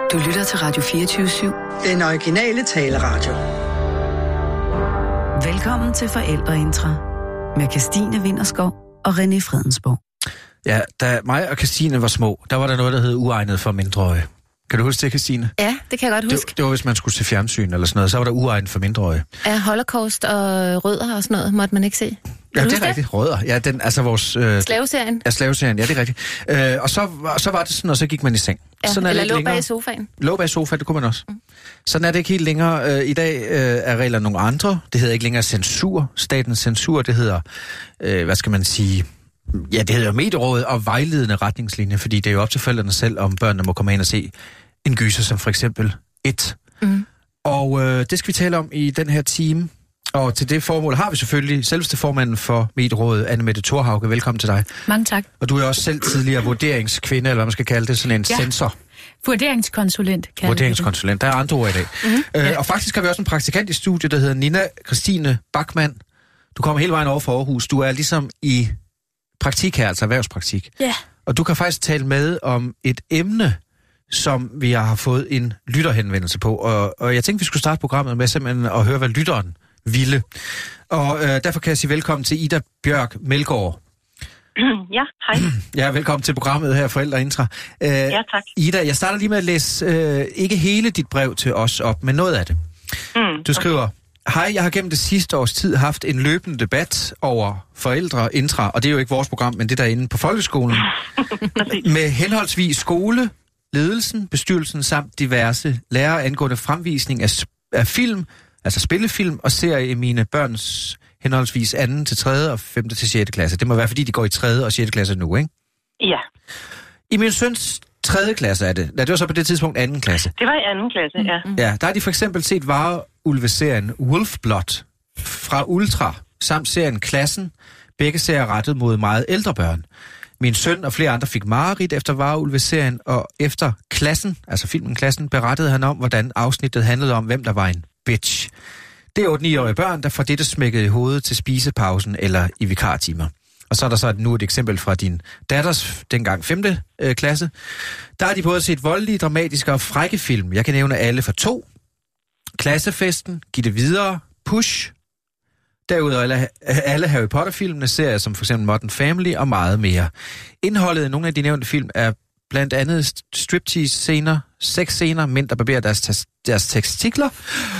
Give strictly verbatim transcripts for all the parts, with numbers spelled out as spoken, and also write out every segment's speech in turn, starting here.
Du lytter til Radio fireogtyve syv. Den originale taleradio. Velkommen til Forældreintra med Kirstine Vinterskov og René Fredensborg. Ja, da mig og Kirstine var små, der var der noget, der hed uegnet for mindreårige. Kan du huske det, Kirstine? Ja, det kan jeg godt huske. Det, det var, hvis man skulle se fjernsyn eller sådan noget, så var der uegnet for mindreårige. Ja, holocaust og rødder og sådan noget måtte man ikke se. Ja, det er rigtigt. Rødder. Ja, den, altså vores... Øh, slaveserien. Ja, slaveserien. Ja, det er rigtigt. Øh, og så, så var det sådan, og så gik man i seng. Ja, sådan er eller det lå længere. bag i sofaen. Lå bag i sofaen, det kunne man også. Mm. Sådan er det ikke helt længere. Øh, I dag øh, er reglerne nogle andre. Det hedder ikke længere censur. Statens censur, det hedder, øh, hvad skal man sige... Ja, det hedder medierådet og vejledende retningslinjer, fordi det er jo op til forældrene selv, om børnene må komme ind og se en gyser, som for eksempel et. Mm. Og øh, det skal vi tale om i den her time. Og til det formål har vi selvfølgelig selveste formanden for medierådet, Anne-Mette Thorhauge. Velkommen til dig. Mange tak. Og du er også selv tidligere vurderingskvinde, eller hvad man skal kalde det, sådan en ja. Censor. Vurderingskonsulent. Vurderingskonsulent. Der er andre ord i dag. Mm-hmm. Øh, ja. Og faktisk har vi også en praktikant i studiet, der hedder Nina Christine Bachmann. Du kommer hele vejen over fra Aarhus. Du er ligesom i praktik her, altså erhvervspraktik. Ja. Og du kan faktisk tale med om et emne, som vi har fået en lytterhenvendelse på. Og, og jeg tænkte, vi skulle starte programmet med simpelthen at høre, hvad lytteren ville. Og øh, derfor kan jeg sige velkommen til Ida Bjørk Melgaard. Ja, hej. Ja, velkommen til programmet her, Forældreintra. Øh, ja, tak. Ida, jeg starter lige med at læse øh, ikke hele dit brev til os op, men noget af det. Mm, du skriver... Okay. Hej, jeg har gennem det sidste års tid haft en løbende debat over Forældreintra, og det er jo ikke vores program, men det der inde på folkeskolen, med henholdsvis skole, ledelsen, bestyrelsen samt diverse lærere angående fremvisning af, af film, altså spillefilm og serie i mine børns henholdsvis anden til tredje og femte til sjette klasse. Det må være, fordi de går i tredje og sjette klasse nu, ikke? Ja. I min søns tredje klasse er det. Ja, det var så på det tidspunkt anden klasse. Det var i anden klasse, ja. Ja, der har de for eksempel set Varulve-serien Wolfblood fra Ultra, samt serien Klassen. Begge serier rettet mod meget ældre børn. Min søn og flere andre fik mareridt efter Varulve-serien, og efter Klassen, altså filmen Klassen, berettede han om, hvordan afsnittet handlede om, hvem der var en bitch. Det er otte-ni-årige børn, der får dette smækket i hovedet til spisepausen eller i vikartimer. Og så er der så nu et eksempel fra din datters, dengang femte øh, klasse. Der har de både set voldelige, dramatiske og frække film. Jeg kan nævne alle for to. Klassefesten, Giv det videre, Push. Derudover alle, alle Harry Potter-filmene, serier som for eksempel Modern Family og meget mere. Indholdet i nogle af de nævnte film er blandt andet striptease-scener, sexscener, mænd der barberer deres, deres tekstikler,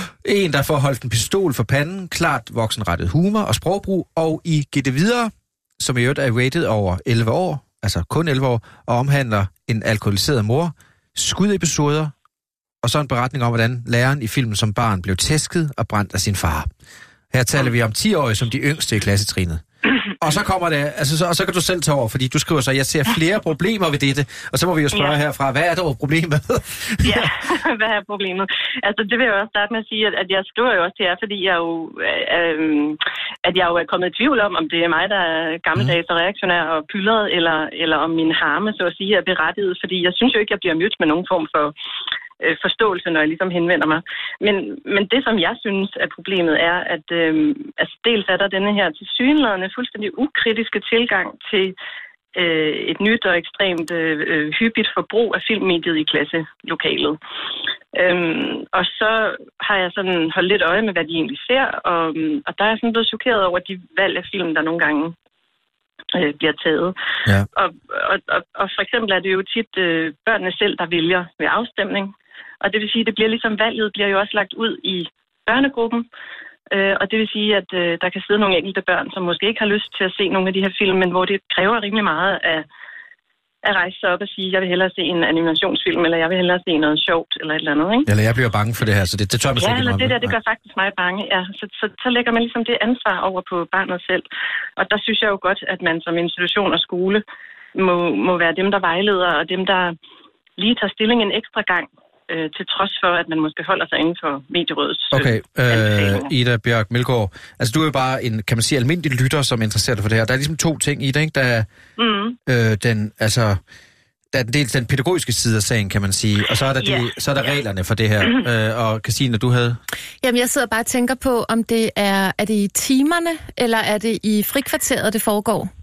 en der får holdt en pistol for panden, klart voksenrettet humor og sprogbrug, og i Giv det videre, som i øvrigt er rated over elleve år, altså kun elleve år, og omhandler en alkoholiseret mor, skudepisoder, og så en beretning om, hvordan læreren i filmen som barn blev tæsket og brændt af sin far. Her taler vi om ti-årige som de yngste i klassetrinnet. Og så kommer det, altså så, og så kan du selv tage over, fordi du skriver så, jeg ser flere problemer ved dette, og så må vi jo spørge ja. herfra, hvad er dog problemet? Ja, hvad er problemet? Altså det vil jeg også starte med at sige, at, at jeg skriver jo også til jer, fordi jeg jo, øh, at jeg jo er kommet i tvivl om, om det er mig, der er gammeldags og reaktionær og pyldret, eller, eller om min harme, så at sige, er berettiget, fordi jeg synes jo ikke, jeg bliver mødt med nogen form for forståelse, når jeg ligesom henvender mig. Men, men det, som jeg synes er problemet, er, at øh, altså, dels er der denne her tilsyneladende fuldstændig ukritiske tilgang til øh, et nyt og ekstremt øh, hyppigt forbrug af filmmediet i klasselokalet. Øhm, og så har jeg sådan holdt lidt øje med, hvad de egentlig ser, og, og der er jeg sådan blevet chokeret over de valg af film, der nogle gange øh, bliver taget. Ja. Og, og, og, og for eksempel er det jo tit øh, børnene selv, der vælger ved afstemning. Og det vil sige, at det bliver ligesom valget bliver jo også lagt ud i børnegruppen. Øh, og det vil sige, at øh, der kan sidde nogle enkelte børn, som måske ikke har lyst til at se nogle af de her film, men hvor det kræver rimelig meget at, at rejse sig op og sige, jeg vil hellere se en animationsfilm, eller jeg vil hellere se noget sjovt, eller et eller andet, ikke? Eller jeg bliver bange for det her, så det, det tør man ja, ikke. Ja, eller det der, det gør faktisk mig bange, ja. Så, så, så lægger man ligesom det ansvar over på barnet selv. Og der synes jeg jo godt, at man som institution og skole må, må være dem, der vejleder, og dem, der lige tager stilling en ekstra gang, øh, til trods for, at man måske holder sig inden for medierådets Okay, øh, Ida Bjørk Melgaard. Altså, du er jo bare en, kan man sige, almindelig lytter, som interesserer dig for det her. Der er ligesom to ting, Ida, ikke? Der er mm. øh, den, altså, der er dels den pædagogiske side af sagen, kan man sige, og så er der, yeah. de, så er der yeah. reglerne for det her. øh, og Christine, du havde? Jamen, jeg sidder bare og tænker på, om det er, er det i timerne, eller er det i frikvarteret, det foregår?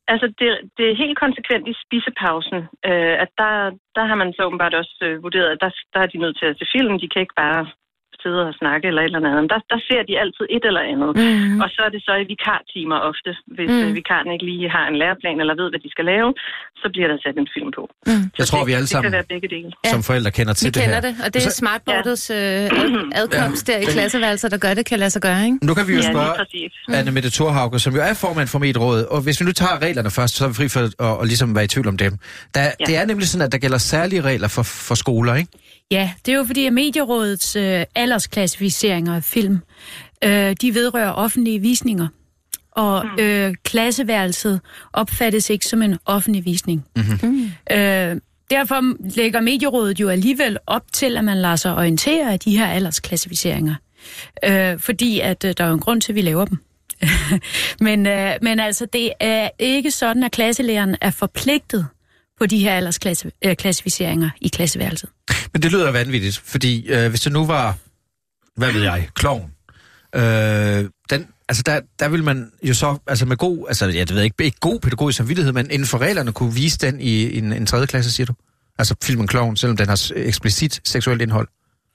Altså, det, det er helt konsekvent i spisepausen, øh, at der, der har man så åbenbart også øh, vurderet, at der, der er de nødt til at se film. De kan ikke bare sidde og snakke eller et eller andet. Der, der ser de altid et eller andet. Mm. Og så er det så i vikartimer ofte. Hvis mm. øh, vikaren ikke lige har en læreplan eller ved, hvad de skal lave, så bliver der sat en film på. Mm. Jeg tror, det, vi alle sammen det kan være begge dele. Som forældre kender til vi det her. Vi kender det, og det er smartboardets øh, adkomst ja. der i klasseværelser, der gør det, kan lade sig gøre, ikke? Nu kan vi jo ja, spørge mm. Anne Mette Thorhauge, som jo er formand for Medierådet, og hvis vi nu tager reglerne først, så er vi fri for at, at ligesom være i tvivl om dem. Der, ja. Det er nemlig sådan, at der gælder særlige regler for, for skoler, ikke? Ja, det er jo fordi, at Medierådets øh, aldersklassificeringer af film, øh, de vedrører offentlige visninger. Og øh, klasseværelset opfattes ikke som en offentlig visning. Mm-hmm. Øh, derfor lægger Medierådet jo alligevel op til, at man lader sig orientere af de her aldersklassificeringer. Øh, fordi at øh, der er jo en grund til, at vi laver dem. men, øh, men altså, det er ikke sådan, at klasselæreren er forpligtet på de her aldersklassificeringer i klasseværelset. Men det lyder vanvittigt, fordi øh, hvis det nu var, hvad ved jeg, klovn, øh, den, altså der, der vil man jo så, altså med god, altså jeg ved ikke, ikke god pædagogisk samvittighed, men inden for reglerne kunne vise den i en, en tredje klasse, siger du? Altså filmen Klovn, selvom den har eksplicit seksuelt indhold.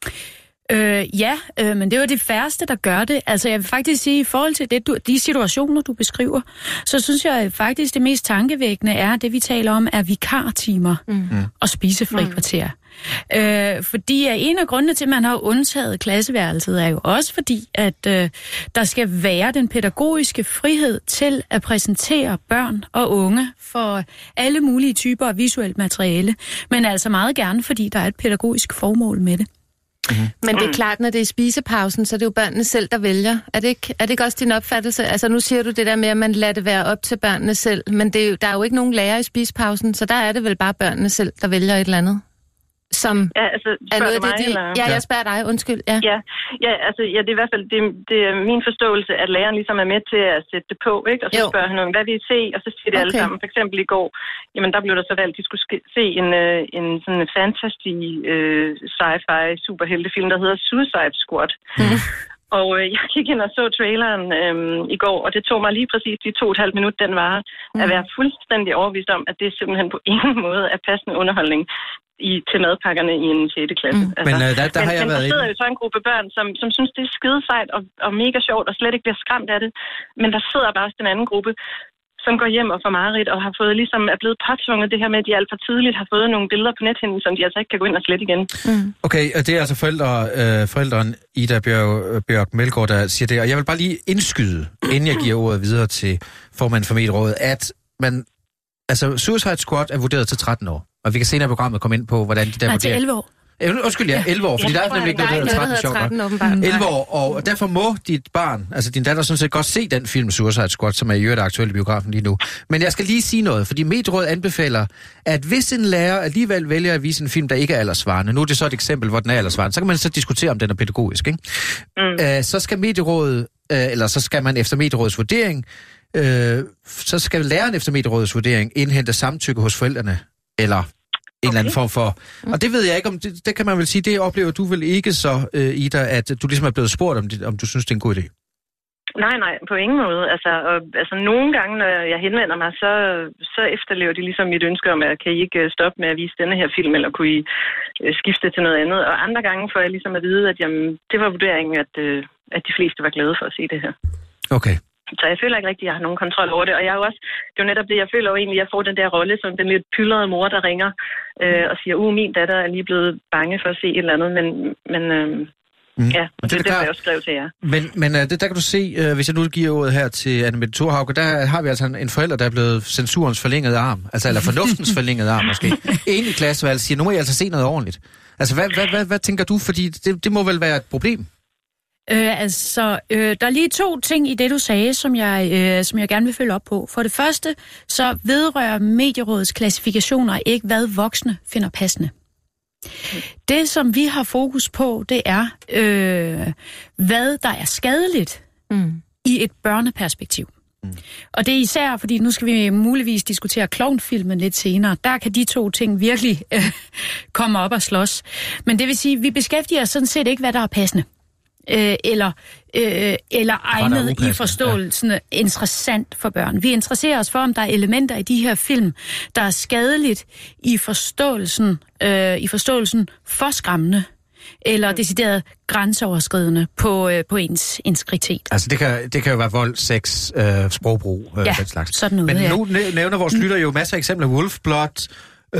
Øh, ja, øh, men det er jo det færreste, der gør det. Altså jeg vil faktisk sige, i forhold til det, du, de situationer, du beskriver, så synes jeg faktisk, det mest tankevækkende er, det vi taler om, er vikartimer mm. og spisefri kvarter. Mm. Øh, fordi at en af grundene til, at man har undtaget klasseværelset, er jo også fordi, at øh, der skal være den pædagogiske frihed til at præsentere børn og unge for alle mulige typer af visuelt materiale, men altså meget gerne, fordi der er et pædagogisk formål med det. Mm-hmm. Men det er klart, når det er spisepausen, så er det jo børnene selv, der vælger. Er det ikke, er det ikke også din opfattelse? Altså nu siger du det der med, at man lader det være op til børnene selv, men det er jo, der er jo ikke nogen lærer i spisepausen, så der er det vel bare børnene selv, der vælger et eller andet? Som ja, altså, er noget af det, mig, de... eller? Ja, jeg spørger dig, undskyld. Ja, ja, ja altså, ja, det er i hvert fald det, det er min forståelse, at læreren ligesom er med til at sætte det på, ikke? Og så jo. spørger han om, hvad vil I se? Og så siger det okay. alle sammen. For eksempel i går, jamen der blev der så valgt, at de skulle se en, en sådan fantasy uh, sci-fi superheltefilm, der hedder Suicide Squad. Mm. Og øh, jeg gik ind og så traileren øhm, i går, og det tog mig lige præcis de to og et halvt minut, den var, mm. at være fuldstændig overbevist om, at det simpelthen på ingen måde er passende underholdning i, til madpakkerne i en sjette klasse. Mm. Altså, men øh, der, der men, har jeg men været der sidder jo så en gruppe børn, som, som synes, det er skide sejt og, og mega sjovt, og slet ikke bliver skræmt af det. Men der sidder bare også den anden gruppe, som går hjem og får mareridt, og har fået ligesom er blevet påtvunget det her med, at de alt for tidligt har fået nogle billeder på nethinden, som de altså ikke kan gå ind og slette igen. Mm. Okay, og det er altså forældre, øh, forældren Ida Bjørg, Bjørg Melgaard, der siger det, og jeg vil bare lige indskyde, inden jeg giver ordet videre til formanden for Medierådet, at man, altså Suicide Squad er vurderet til tretten år, og vi kan senere i programmet komme ind på, hvordan de der vurderer. til elleve år. Undskyld, ja, elleve år, fordi ja, der er nemlig ikke noget, der hedder tretten, tretten elleve år, og derfor må dit barn, altså din datter, sådan set godt se den film Suicide Squad, som er i øvrigt aktuel i biografen lige nu. Men jeg skal lige sige noget, fordi Medierådet anbefaler, at hvis en lærer alligevel vælger at vise en film, der ikke er aldersvarende, nu er det så et eksempel, hvor den er aldersvarende, så kan man så diskutere, om den er pædagogisk, ikke? Mm. Uh, så skal Medierådet, uh, eller så skal man efter Medierådets vurdering, uh, så skal læreren efter Medierådets vurdering indhente samtykke hos forældrene, eller en eller anden form for... Og det ved jeg ikke, om det, det kan man vel sige, det oplever du vel ikke så, uh, Ida, at du ligesom er blevet spurgt, om, det, om du synes, det er en god idé? Nej, nej, på ingen måde. Altså, og, altså nogle gange, når jeg henvender mig, så, så efterlever de ligesom mit ønske om, at kan I ikke stoppe med at vise denne her film, eller kunne I uh, skifte til noget andet? Og andre gange får jeg ligesom at vide, at jamen, det var vurderingen, at, uh, at de fleste var glade for at se det her. Okay. Så jeg føler ikke rigtig, at jeg har nogen kontrol over det. Og jeg er jo også, det er jo netop det, jeg føler jo egentlig, at jeg får den der rolle som den lidt pyldrede mor, der ringer øh, og siger, uh, min datter er lige blevet bange for at se et eller andet, men, men øh, mm. ja, det, det, det har jeg også skrevet til jer. Men, men uh, det, der kan du se, uh, hvis jeg nu giver ordet her til Anne Mette Thorhauge, der har vi altså en, en forælder, der er blevet censurens forlængede arm, altså eller fornuftens forlængede arm måske. En i klassevalget siger, nu må I altså se noget ordentligt. Altså, hvad, hvad, hvad, hvad tænker du? Fordi det, det må vel være et problem? Øh, altså, øh, der er lige to ting i det, du sagde, som jeg, øh, som jeg gerne vil følge op på. For det første, så vedrører Medierådets klassifikationer ikke, hvad voksne finder passende. Det, som vi har fokus på, det er, øh, hvad der er skadeligt mm. i et børneperspektiv. Mm. Og det er især, fordi nu skal vi muligvis diskutere klovnfilmen lidt senere. Der kan de to ting virkelig øh, komme op og slås. Men det vil sige, vi beskæftiger os sådan set ikke, hvad der er passende. øh, eller, øh, eller egnet i forståelsen ja. interessant for børn. Vi interesserer os for, om der er elementer i de her film, der er skadeligt i forståelsen, øh, i forståelsen for skræmmende, eller decideret grænseoverskridende på, øh, på ens integritet. Altså det kan, det kan jo være vold, sex, øh, sprogbrug, øh, ja, den slags. Sådan noget, Men ja. nu nævner vores lytter jo masser af eksempler. Wolfblod,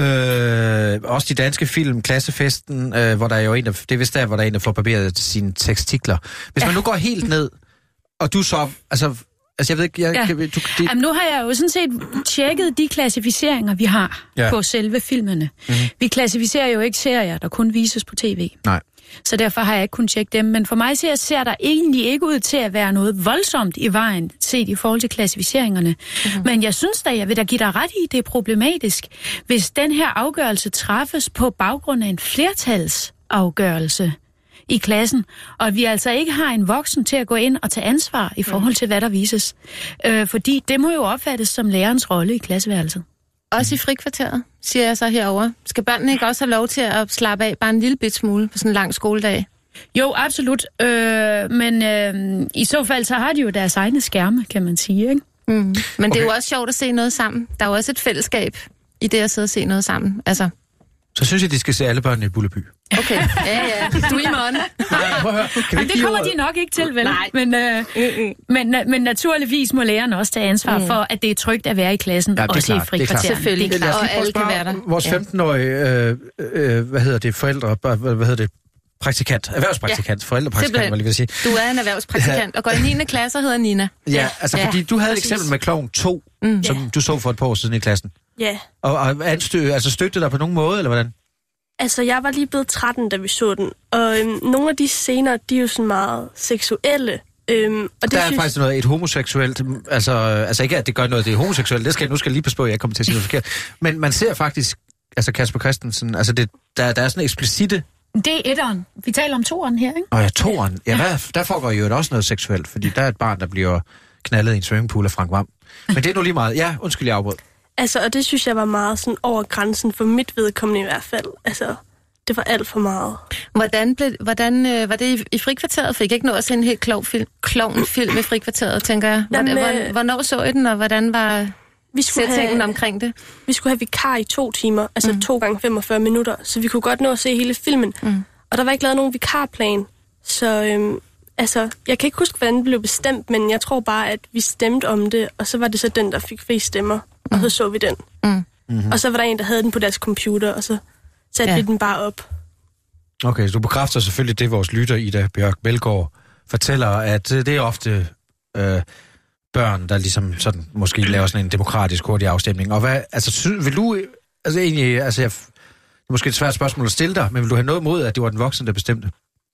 øh, også de danske film, Klassefesten, øh, hvor der er jo en, der, det er vist der, hvor der er en, der får barberet sine tekstikler. Hvis ja. man nu går helt ned, og du så, altså, altså jeg ved ikke, jeg, ja. du, det... Jamen nu har jeg jo sådan set tjekket de klassificeringer, vi har ja. på selve filmene. Mm-hmm. Vi klassificerer jo ikke serier, der kun vises på tv. Nej. Så derfor har jeg ikke kunnet tjekke dem. Men for mig ser, ser der egentlig ikke ud til at være noget voldsomt i vejen, set i forhold til klassificeringerne. Mm-hmm. Men jeg synes da, jeg vil da give dig ret i, det er problematisk, hvis den her afgørelse træffes på baggrund af en flertalsafgørelse i klassen, og vi altså ikke har en voksen til at gå ind og tage ansvar i forhold til, hvad der vises. Øh, fordi det må jo opfattes som lærerens rolle i klasseværelset. Også i frikvarteret, siger jeg så herover. Skal børnene ikke også have lov til at slappe af bare en lille bit smule på sådan en lang skoledag? Jo, absolut. Øh, men øh, i så fald, så har de jo deres egne skærme, kan man sige, ikke? Mm. Men okay. Det er jo også sjovt at se noget sammen. Der er jo også et fællesskab i det at sidde og se noget sammen. Altså. Så synes jeg, de skal se alle børnene i Bulleby. Okay, ja, ja. Du er i morgen. Nej, prøv at høre. Kan det kommer de nok ikke til, vel? Nej. Men, øh, mm-mm. men, men naturligvis må læreren også tage ansvar mm. for, at det er trygt at være i klassen, ja, også i frikvarteren. Selvfølgelig, det er klart. Og alle kan være der. Vores femten-årige, øh, øh, hvad hedder det, forældre, hvad hedder det, praktikant, erhvervspraktikant, ja. forældrepraktikant, var lige vil sige. Du er en erhvervspraktikant, og går i niende klasse og hedder Nina. Ja, altså ja, fordi du havde et eksempel med Klovn to, mm. som ja. du så for et par år siden i klassen. Ja. Og, og anstø, altså støttede dig på nogen måde, eller hvordan? Altså, jeg var lige blevet tretten, da vi så den, og øhm, nogle af de scener, de er jo sådan meget seksuelle. Øhm, og det der er synes... faktisk noget, et homoseksuelt, altså, altså ikke at det gør noget, det er homoseksuelt, det skal jeg nu skal jeg lige passe på, at jeg kommer til at sige noget forkert, men man ser faktisk, altså Kasper Christensen, altså det, der, der er sådan eksplicite... Det er etteren. Vi taler om toeren her, ikke? Åh ja, toeren. Ja, der, der foregår jo også noget seksuelt, fordi der er et barn, der bliver knaldet i en swimmingpool af Frank Hvam. Men det er nu lige meget. Ja, undskyld, jeg afbrød. Altså, og det synes jeg var meget sådan over grænsen, for mit vedkommende i hvert fald. Altså, det var alt for meget. Hvordan, blev, hvordan øh, var det i, i frikvarteret? Fik jeg ikke nået at se en helt klog film, klovn film i frikvarteret, tænker jeg. Hvordan, Jamen, øh, hvornår så I den, og hvordan var vi sætningen omkring det? Vi skulle have vikar i to timer, altså mm. to gange femogfyrre minutter, så vi kunne godt nå at se hele filmen. Mm. Og der var ikke lavet nogen vikarplan, så øhm, altså, jeg kan ikke huske, hvordan det blev bestemt, men jeg tror bare, at vi stemte om det, og så var det så den, der fik flest stemmer, og så så vi den. Mm. Mm-hmm. Og så var der en, der havde den på deres computer, og så satte ja. vi den bare op. Okay, så du bekræfter selvfølgelig det, vores lytter, Ida Bjørk Melgaard, fortæller, at det er ofte øh, børn, der ligesom sådan måske laver sådan en demokratisk hurtig afstemning. Og hvad, altså, sy, vil du, altså egentlig, altså jeg, det er måske et svært spørgsmål at stille dig, men vil du have noget imod, at det var den voksne, der bestemte?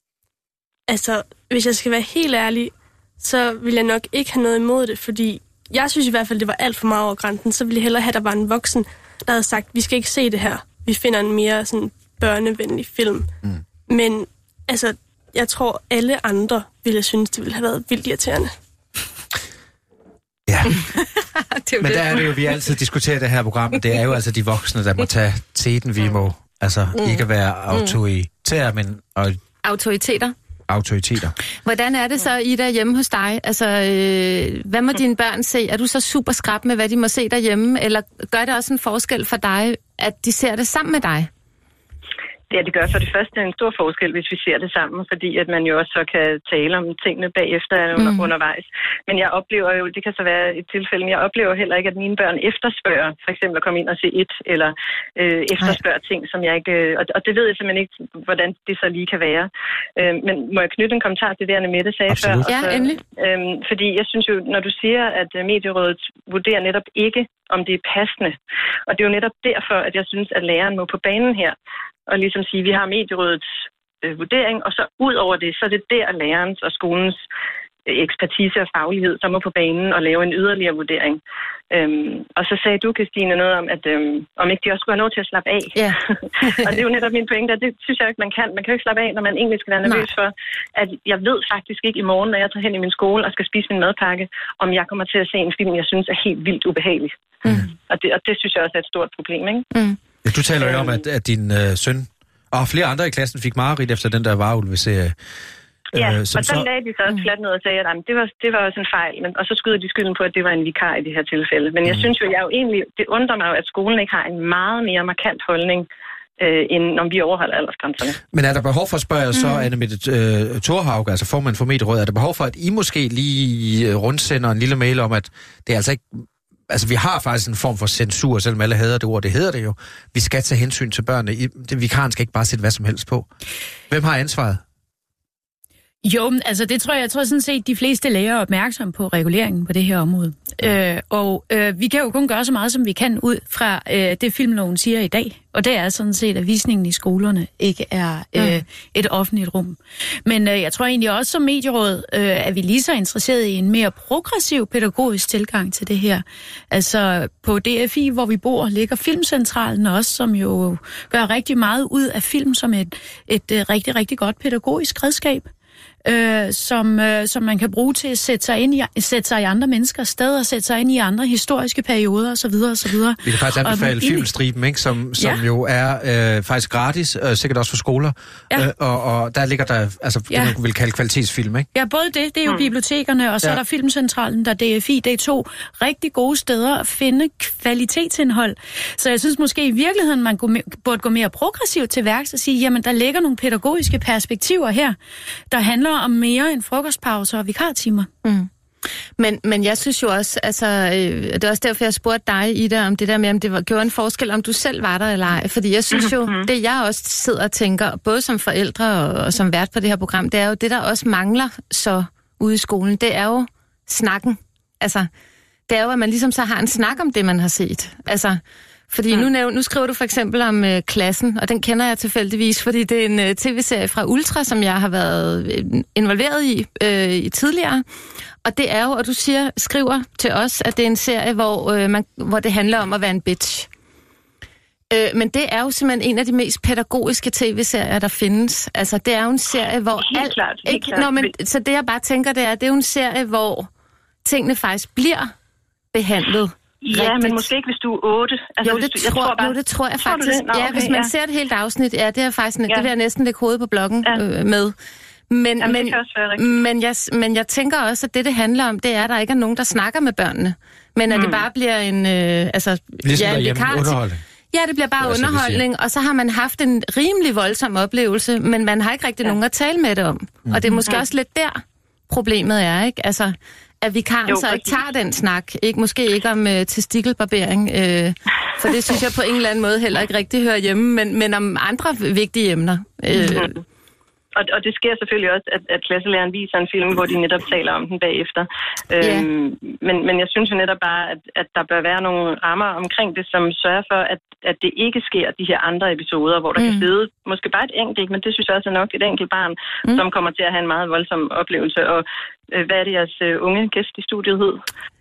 Altså, hvis jeg skal være helt ærlig, så vil jeg nok ikke have noget imod det, fordi jeg synes i hvert fald, det var alt for meget over grænsen. Så ville jeg hellere have, at der var en voksen, der havde sagt, vi skal ikke se det her. Vi finder en mere sådan børnevenlig film. Mm. Men altså, jeg tror, alle andre ville synes, det ville have været vildt irriterende. Ja, men der er det jo, vi altid diskuterer det her program, det er jo altså de voksne, der må tage teten, vi må altså mm. ikke være autoritære, men og autoriteter. autoriteter. Hvordan er det så, Ida, hjemme hos dig? Altså, øh, hvad må dine børn se? Er du så super skrap med, hvad de må se derhjemme? Eller gør det også en forskel for dig, at de ser det sammen med dig? Ja, det gør for det første en stor forskel, hvis vi ser det sammen, fordi at man jo også så kan tale om tingene bagefter eller mm. undervejs. Men jeg oplever jo, det kan så være et tilfælde, men jeg oplever heller ikke, at mine børn efterspørger, for eksempel at komme ind og se et, eller øh, efterspørger ting, som jeg ikke... Øh, og, og det ved jeg simpelthen ikke, hvordan det så lige kan være. Øh, men må jeg knytte en kommentar til det, Anne Mette sagde Absolut. før? Ja, så, endelig. Øh, fordi jeg synes jo, når du siger, at Medierådet vurderer netop ikke, om det er passende, og det er jo netop derfor, at jeg synes, at læreren må på banen her, og ligesom sige, at vi har Medierådets øh, vurdering, og så ud over det, så er det der lærerens og skolens øh, ekspertise og faglighed, som er på banen og lave en yderligere vurdering. Øhm, og så sagde du, Christine, noget om, at øhm, om ikke de også skulle have lov til at slappe af. Yeah. Og det er jo netop min pointe, og det synes jeg ikke, man kan. Man kan jo ikke slappe af, når man egentlig skal være nervøs for, at jeg ved faktisk ikke i morgen, når jeg tager hen i min skole og skal spise min madpakke, om jeg kommer til at se en film, jeg synes er helt vildt ubehagelig. Mm. Og, det, og det synes jeg også er et stort problem, ikke? Mm. Ja, du taler jo om, at, at din øh, søn og flere andre i klassen fik mareridt efter den der varulve-serie. Ja, øh, som og så lagde de så også fladt ned og sagde, at jamen, det, var, det var også en fejl, men, og så skyder de skylden på, at det var en vikar i det her tilfælde. Men jeg mm. synes jo, jeg jo egentlig, det undrer mig jo, at skolen ikke har en meget mere markant holdning, øh, end når vi overholder aldersgrænserne. Men er der behov for at spørge så, mm. Anne-Mette øh, Thorhaug, altså formand for Medierådet, er der behov for, at I måske lige rundsender en lille mail om, at det er altså ikke... Altså, vi har faktisk en form for censur, selvom alle hader det ord. Det hedder det jo. Vi skal tage hensyn til børnene. Vikaren skal ikke bare sætte hvad som helst på. Hvem har ansvaret? Jo, altså det tror jeg, jeg tror sådan set, de fleste lærere er opmærksom på reguleringen på det her område. Ja. Øh, og øh, vi kan jo kun gøre så meget, som vi kan ud fra øh, det, filmloven siger i dag. Og det er sådan set, at visningen i skolerne ikke er øh, ja. et offentligt rum. Men øh, jeg tror egentlig også som medieråd, øh, er vi lige så interesseret i en mere progressiv pædagogisk tilgang til det her. Altså på D F I, hvor vi bor, ligger Filmcentralen også, som jo gør rigtig meget ud af film som et, et, et rigtig, rigtig godt pædagogisk redskab. Øh, som, øh, som man kan bruge til at sætte sig, ind i, sætte sig i andre menneskers steder, sætte sig ind i andre historiske perioder osv. osv. Vi kan faktisk anbefale Filmstriben, ikke? Som, som ja. jo er øh, faktisk gratis, øh, sikkert også for skoler, ja. øh, og, og der ligger der, altså ja. det man vil kalde kvalitetsfilm, ikke? Ja, både det, det er jo mm. bibliotekerne, og så ja. er der Filmcentralen, der er D F I, det er to rigtig gode steder at finde kvalitetsindhold. Så jeg synes måske i virkeligheden, man burde gå mere progressivt til værks og sige, jamen der ligger nogle pædagogiske perspektiver her, der handler om mere end frokostpauser og vikartimer. Mm. Men, men jeg synes jo også, altså, øh, det er også derfor, jeg spurgte dig, Ida, om det der med, om det var, gjorde en forskel, om du selv var der eller ej. Fordi jeg synes jo, det jeg også sidder og tænker, både som forældre og, og som vært på det her program, det er jo det, der også mangler så ude i skolen, det er jo snakken. Altså, det er jo, at man ligesom så har en snak om det, man har set. Altså, fordi nu, næv- nu skriver du for eksempel om øh, Klassen, og den kender jeg tilfældigvis, fordi det er en øh, tv-serie fra Ultra, som jeg har været øh, involveret i, øh, i tidligere. Og det er jo, og du siger, skriver til os, at det er en serie, hvor, øh, man, hvor det handler om at være en bitch. Øh, men det er jo simpelthen en af de mest pædagogiske tv-serier, der findes. Altså, det er jo en serie, hvor... Helt klart, helt ikke, klart. Nå, men, så det, jeg bare tænker, det er, det er jo en serie, hvor tingene faktisk bliver behandlet. Ja, rigtigt. Men måske ikke, hvis du er otte. Altså, jo, det, du, tror, jeg tror, bare, jo, det tror jeg faktisk. Nå, ja, okay, hvis man ja. ser et helt afsnit, ja, det er faktisk, ja. det vil jeg næsten lægge hovedet på bloggen ja. øh, med. Men, Jamen, men, men, jeg, men jeg tænker også, at det, det handler om, det er, at der ikke er nogen, der snakker med børnene. Men at mm. det bare bliver en... Øh, altså, ligesom ja, derhjemme, underholdning. Ja, det bliver bare altså, underholdning, og så har man haft en rimelig voldsom oplevelse, men man har ikke rigtig ja. nogen at tale med det om. Mm. Og det er måske mm. også lidt der, problemet er, ikke? Altså... at vikaren jo, så ikke tager den snak. Ikke, måske ikke om øh, testikelbarbering, øh, for det synes jeg på en eller anden måde heller ikke rigtig hører hjemme, men, men om andre vigtige emner. Øh. Mm-hmm. Og, og det sker selvfølgelig også, at, at klasselæreren viser en film, hvor de netop taler om den bagefter. Ja. Øhm, men, men jeg synes jo netop bare, at, at der bør være nogle rammer omkring det, som sørger for, at, at det ikke sker de her andre episoder, hvor der mm. kan sidde måske bare et enkelt, men det synes jeg også er nok et enkelt barn, mm. som kommer til at have en meget voldsom oplevelse. Og øh, hvad er det, jeres øh, unge gæst i studiet hed?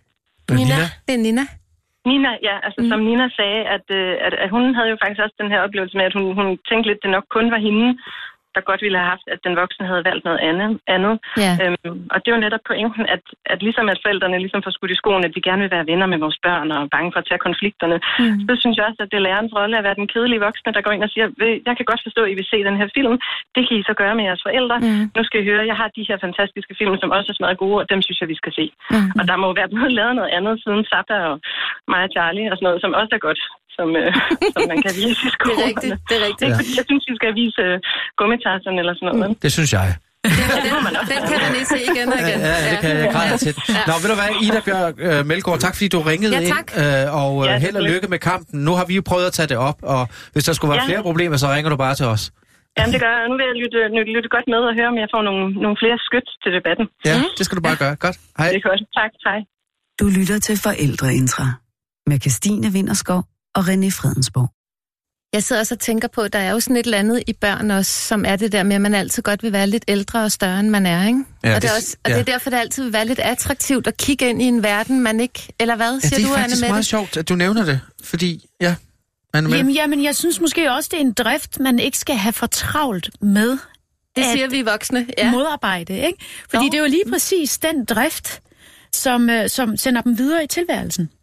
Nina. Det er Nina. Nina, ja, altså mm. som Nina sagde, at, øh, at, at hun havde jo faktisk også den her oplevelse med, at hun, hun tænkte lidt, at det nok kun var hende, der godt ville have haft, at den voksne havde valgt noget andet. andet. Ja. Øhm, og det er jo netop pointen, at, at ligesom at forældrene ligesom får skudt i skoen, at de gerne vil være venner med vores børn og bange for at tage konflikterne, mm. så synes jeg også, at det er lærerens rolle at være den kedelige voksne, der går ind og siger, jeg kan godt forstå, at I vil se den her film. Det kan I så gøre med jeres forældre. Mm. Nu skal I høre, jeg har de her fantastiske film, som også er smadret gode, og dem synes jeg, vi skal se. Mm. Og der må jo være blevet lavet noget andet siden Zappa og mig og Charlie og sådan noget, som også er godt. Som, øh, som man kan vise i skolerne. Det er rigtigt, det er rigtigt. Ikke, fordi jeg synes, vi skal vise uh, Gummitarsen eller sådan noget. Mm. Det synes jeg. Den, den kan man lige se igen og igen. Ja, ja, det kan jeg græde til. Ja. Nå, ved du hvad, Ida Bjørk øh, Melgaard, tak fordi du ringede ja, ind, øh, og øh, ja, held og lykke med kampen. Nu har vi jo prøvet at tage det op, og hvis der skulle være ja. flere problemer, så ringer du bare til os. Jamen, det gør jeg. Nu vil jeg lytte, lytte godt med og høre, om jeg får nogle, nogle flere skyt til debatten. Ja, mm. det skal du bare gøre. Godt. Hej. Det er godt. Tak. Hej. Du lytter til Forældreintra med Kirstine Windersgaard og René Fredensborg. Jeg sidder også og tænker på, at der er jo sådan et eller andet i børn også, som er det der med, at man altid godt vil være lidt ældre og større, end man er, ikke? Ja, og det er, også, og ja. det er derfor, det altid vil være lidt attraktivt at kigge ind i en verden, man ikke... Eller hvad, siger du, Anne-Mette? Ja, det er faktisk meget sjovt, at du nævner det, fordi... Ja, jamen, jamen, jeg synes måske også, det er en drift, man ikke skal have for travlt med. Det siger vi voksne, ja. Modarbejde, ikke? Fordi Nå. det er jo lige præcis den drift, som, som sender dem videre i tilværelsen.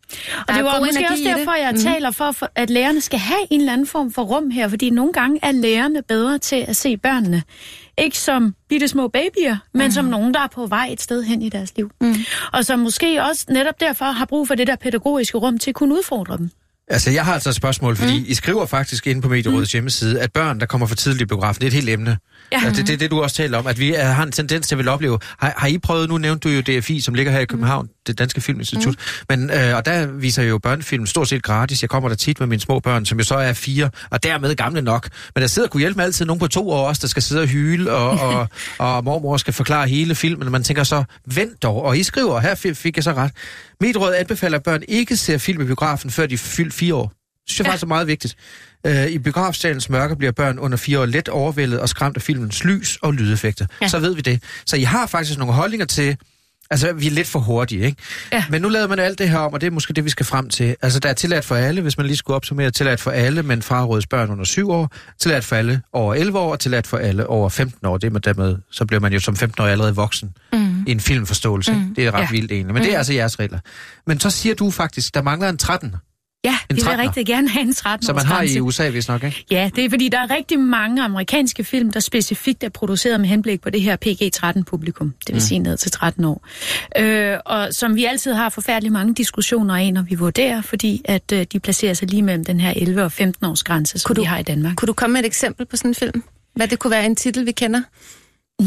Og det var måske også derfor, jeg mm. taler for, for, at lærerne skal have en eller anden form for rum her, fordi nogle gange er lærerne bedre til at se børnene. Ikke som bitte små babyer, men mm. som nogen, der er på vej et sted hen i deres liv. Mm. Og som måske også netop derfor har brug for det der pædagogiske rum til at kunne udfordre dem. Altså, jeg har altså et spørgsmål, fordi mm. I skriver faktisk inde på Medierådets mm. hjemmeside, at børn, der kommer for tidligt i biografen, det er et helt emne. Ja. Altså, det er det, det, du også taler om, at vi er, har en tendens til at vil opleve. Har, har I prøvet, nu nævnte du jo D F I, som ligger her i København, mm. det Danske Filminstitut, mm. men, øh, og der viser jo børnefilm stort set gratis. Jeg kommer der tit med mine små børn, som jo så er fire, og dermed gamle nok. Men der sidder og kunne hjælpe mig altid nogen på to år også, der skal sidde og hyle, og, og, og mormor skal forklare hele filmen, og man tænker så, vent dog, og I skriver, her fik jeg så ret. Medierådet anbefaler, at børn ikke ser film i biografen, før de er fyldt fire år. Det synes jeg faktisk er meget vigtigt. Uh, I biografsalens mørke bliver børn under fire år let overvældet og skræmt af filmens lys og lydeffekter. Ja. Så ved vi det. Så I har faktisk nogle holdninger til, altså vi er lidt for hurtige, ikke? Ja. Men nu lader man alt det her om, og det er måske det, vi skal frem til. Altså der er tilladt for alle, hvis man lige skulle opsummere, tilladt for alle, men frarådes børn under syv år, tilladt for alle over elleve år, og tilladt for alle over femten år. Det med dermed, så bliver man jo som femten-årig allerede voksen mm. i en filmforståelse. Mm. Det er ret ja. vildt egentlig, men mm. det er altså jeres regler. Men så siger du faktisk, der mangler en tretten. Ja, vi vil rigtig gerne have en tretten-års Så man har i U S A vist nok, ikke? Ja, det er fordi, der er rigtig mange amerikanske film, der specifikt er produceret med henblik på det her P G tretten publikum. Det vil mm. sige ned til tretten år. Øh, og som vi altid har forfærdeligt mange diskussioner af, når vi vurderer, fordi at øh, de placerer sig lige mellem den her elleve- og femten-års grænse, som du, vi har i Danmark. Kunne du komme med et eksempel på sådan en film? Hvad det kunne være en titel, vi kender? Mm,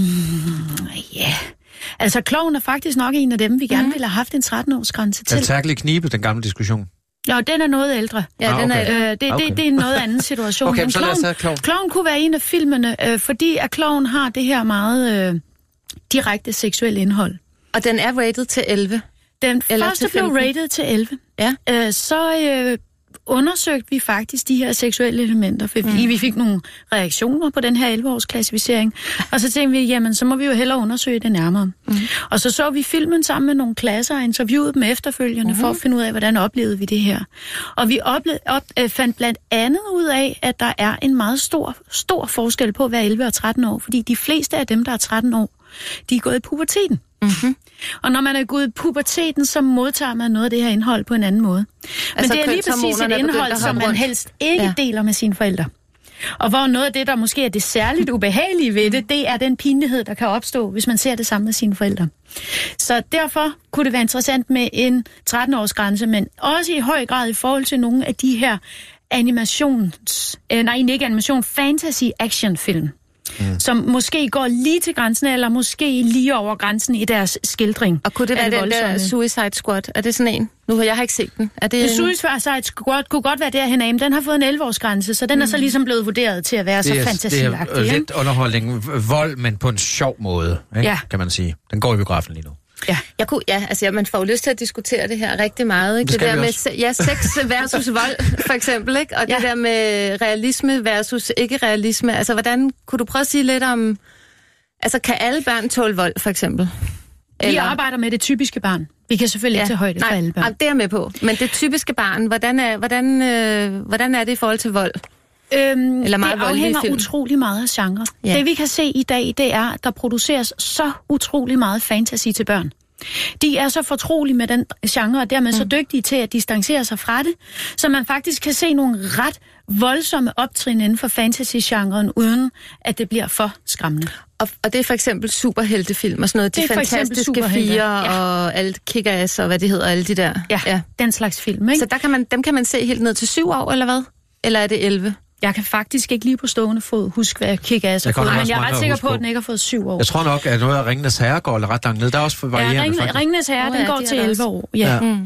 ja... Yeah. Altså, Klovn er faktisk nok en af dem, vi gerne mm. ville have haft en tretten-års grænse til. Den særlige knibe, den gamle diskussion. Ja, den er noget ældre. Ja, ah, den okay. er, øh, det, okay. det, det er en noget anden situation. Okay, men så lad os have Klovn. Klovn kunne være en af filmene, øh, fordi at Klovn har det her meget øh, direkte seksuelle indhold. Og den er rated til elleve? Den første blev rated til elleve. Ja. Øh, så øh, undersøgte vi faktisk de her seksuelle elementer, fordi mm. vi fik nogle reaktioner på den her elleve-års klassificering. Og så tænkte vi, jamen, så må vi jo hellere undersøge det nærmere. Mm. Og så så vi filmen sammen med nogle klasser og interviewede dem efterfølgende mm. for at finde ud af, hvordan oplevede vi det her. Og vi oplevede, op, øh, fandt blandt andet ud af, at der er en meget stor, stor forskel på at være elleve og tretten år, fordi de fleste af dem, der er tretten år, de er gået i puberteten. Mm-hmm. Og når man er gået i puberteten, så modtager man noget af det her indhold på en anden måde. Men altså, det er lige præcis et indhold, som man helst ikke ja. deler med sine forældre. Og hvor noget af det, der måske er det særligt ubehagelige ved det, det er den pinlighed, der kan opstå, hvis man ser det sammen med sine forældre. Så derfor kunne det være interessant med en tretten-års grænse, men også i høj grad i forhold til nogle af de her animations... Øh, nej, ikke animation, fantasy-action-film. Mm. Som måske går lige til grænsen, eller måske lige over grænsen i deres skildring. Og kunne det være den der Suicide Squad? Er det sådan en? Nu har jeg ikke set den. Er det en... Suicide Squad kunne godt være derhen af, men den har fået en elleve-års grænse, så den mm. er så ligesom blevet vurderet til at være så fantasiagtig. Det er lidt underholdning, vold, men på en sjov måde, ikke? Ja. Kan man sige. Den går i biografen lige nu. Ja, jeg kunne, ja, altså man får jo lyst til at diskutere det her rigtig meget, ikke? Det, det der med se, ja, sex versus vold, for eksempel, ikke? Og ja. det der med realisme versus ikke-realisme. Altså, hvordan kunne du prøve at sige lidt om, altså, kan alle børn tåle vold, for eksempel? Eller? Vi arbejder med det typiske barn. Vi kan selvfølgelig ja. ikke tage højde for Nej, alle børn. Nej, det er med på. Men det typiske barn, hvordan er, hvordan, øh, hvordan er det i forhold til vold? Øhm, Eller meget det afhænger utrolig meget af genre. Ja. Det vi kan se i dag, det er, at der produceres så utrolig meget fantasy til børn. De er så fortrolige med den genre, og dermed mm. så dygtige til at distancere sig fra det, så man faktisk kan se nogle ret voldsomme optrin inden for fantasy-genren, uden at det bliver for skræmmende. Og, og det er for eksempel superheltefilm og sådan noget, de fantastiske fire ja. og alt Kick-Ass og hvad det hedder, alle de der. Ja, ja. Den slags film, ikke? Så der kan man, dem kan man se helt ned til syv år, eller hvad? Eller er det elleve? Jeg kan faktisk ikke lige på stående fod huske, hvad Kick-Ass har fået, men jeg er ret sikker på, at den ikke har fået syv år. Jeg tror nok, at noget af Ringenes Herre går ret langt ned. Der er også for varierende, ja, faktisk. Ja, Ringenes Herre, oh, den ja, går de til elleve år. Ja. Ja. Mm.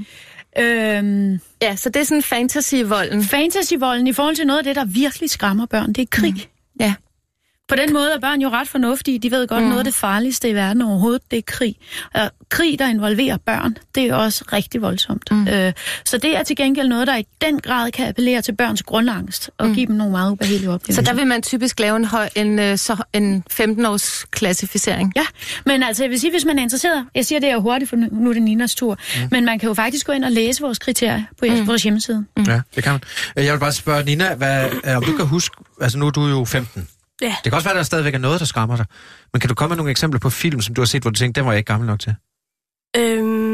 Øhm, ja, så det er sådan fantasy-volden. Fantasy-volden i forhold til noget af det, der virkelig skræmmer børn, det er krig. Mm. Ja. På den måde er børn jo ret fornuftige. De ved godt, mm. noget af det farligste i verden overhovedet, det er krig. Og krig, der involverer børn, det er også rigtig voldsomt. Mm. Øh, så det er til gengæld noget, der i den grad kan appellere til børns grundangst og mm. give dem nogle meget ubehagelige oplevelser. Så der vil man typisk lave en, høj, en, så, en femten-års klassificering? Ja, men altså jeg vil sige, hvis man er interesseret, jeg siger det er hurtigt, for nu er det Ninas tur, mm. men man kan jo faktisk gå ind og læse vores kriterier på mm. vores hjemmeside. Mm. Ja, det kan man. Jeg vil bare spørge Nina, hvad, om du kan huske, altså nu er du jo femten. Ja. Det kan også være, at der stadigvæk er noget, der skræmmer dig. Men kan du komme med nogle eksempler på film, som du har set, hvor du tænkte, den var jeg ikke gammel nok til? Øhm,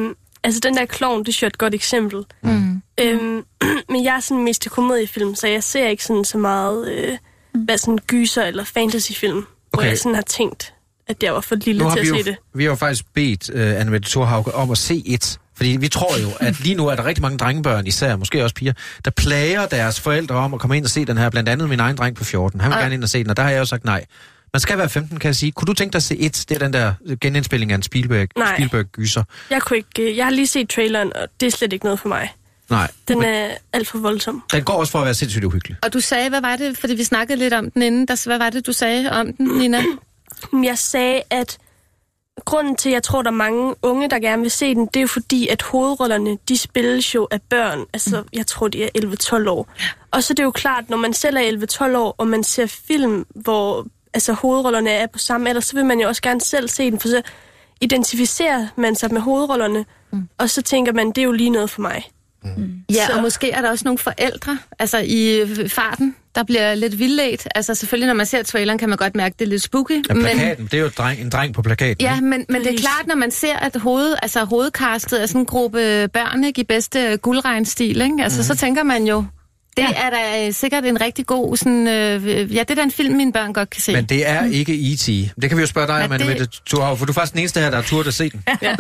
altså den der klovn, det er jo et godt eksempel. Mm. Øhm, men jeg er sådan mest til komediefilm, så jeg ser ikke sådan så meget øh, hvad sådan gyser eller fantasyfilm, okay. Hvor jeg sådan har tænkt, at jeg var for lille til at jo, se det. Vi har jo faktisk bedt uh, Anne-Mette Thorhauge om at se et. Fordi vi tror jo, at lige nu er der rigtig mange drengebørn, især måske også piger, der plager deres forældre om at komme ind og se den her. Blandt andet min egen dreng på fjorten. Han vil ja. gerne ind og se den, og der har jeg jo sagt nej. Man skal være femten, kan jeg sige. Kunne du tænke dig at se et? Det er den der genindspilling af en Spielberg, Spielberg-gyser. Jeg kunne ikke. Jeg har lige set traileren, og det er slet ikke noget for mig. Nej. Den er alt for voldsom. Den går også for at være sindssygt uhyggelig. Og du sagde, hvad var det, fordi vi snakkede lidt om den inden, der, hvad var det, du sagde om den, Nina? Jeg sagde, at grunden til, at jeg tror, der er mange unge, der gerne vil se den, det er jo fordi, at hovedrollerne, de spilles jo af børn. Altså, mm. jeg tror, de er elleve tolv år. Og så er det jo klart, når man selv er elleve tolv år, og man ser film, hvor altså, hovedrollerne er på samme alder, så vil man jo også gerne selv se den, for så identificerer man sig med hovedrollerne, mm. og så tænker man, det er jo lige noget for mig. Mm. Ja, så. Og måske er der også nogle forældre, altså i farten, der bliver lidt vildledt. Altså selvfølgelig, når man ser traileren, kan man godt mærke, det er lidt spooky. Ja, plakaten, men, det er jo dreng, en dreng på plakaten. Ja, men, men det er klart, når man ser, at hoved, altså, hovedkastet er sådan en gruppe børn, ikke, i bedste guldregnstil, ikke? Altså, mm. så tænker man jo, det ja. er da sikkert en rigtig god, sådan, øh, ja, det er da en film, mine børn godt kan se. Men det er mm. ikke E T Det kan vi jo spørge dig, ja, Anne-Mette Thorhauge, for du er faktisk den eneste her, der har turde at se den. Ja, ja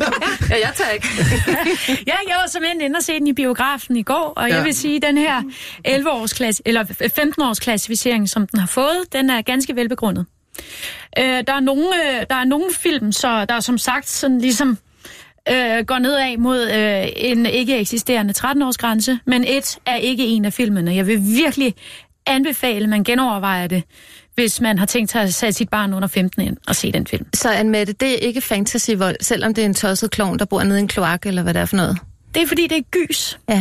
jeg tager ikke. Ja, jeg var simpelthen inde og se den i biografen i går, og ja. jeg vil sige, den her elleve-års klasse, eller femten-års klassificering, som den har fået, den er ganske velbegrundet. Øh, der, er nogle, der er nogle film, så der er som sagt sådan ligesom Øh, går nedad mod øh, en ikke eksisterende tretten-års grænse, men et er ikke en af filmene. Jeg vil virkelig anbefale, at man genovervejer det, hvis man har tænkt sig at sætte sit barn under femten ind og se den film. Så Anne-Mette, det er ikke fantasyvold, selvom det er en tosset klovn, der bor nede i en kloak, eller hvad det er for noget? Det er fordi, det er gys. Ja.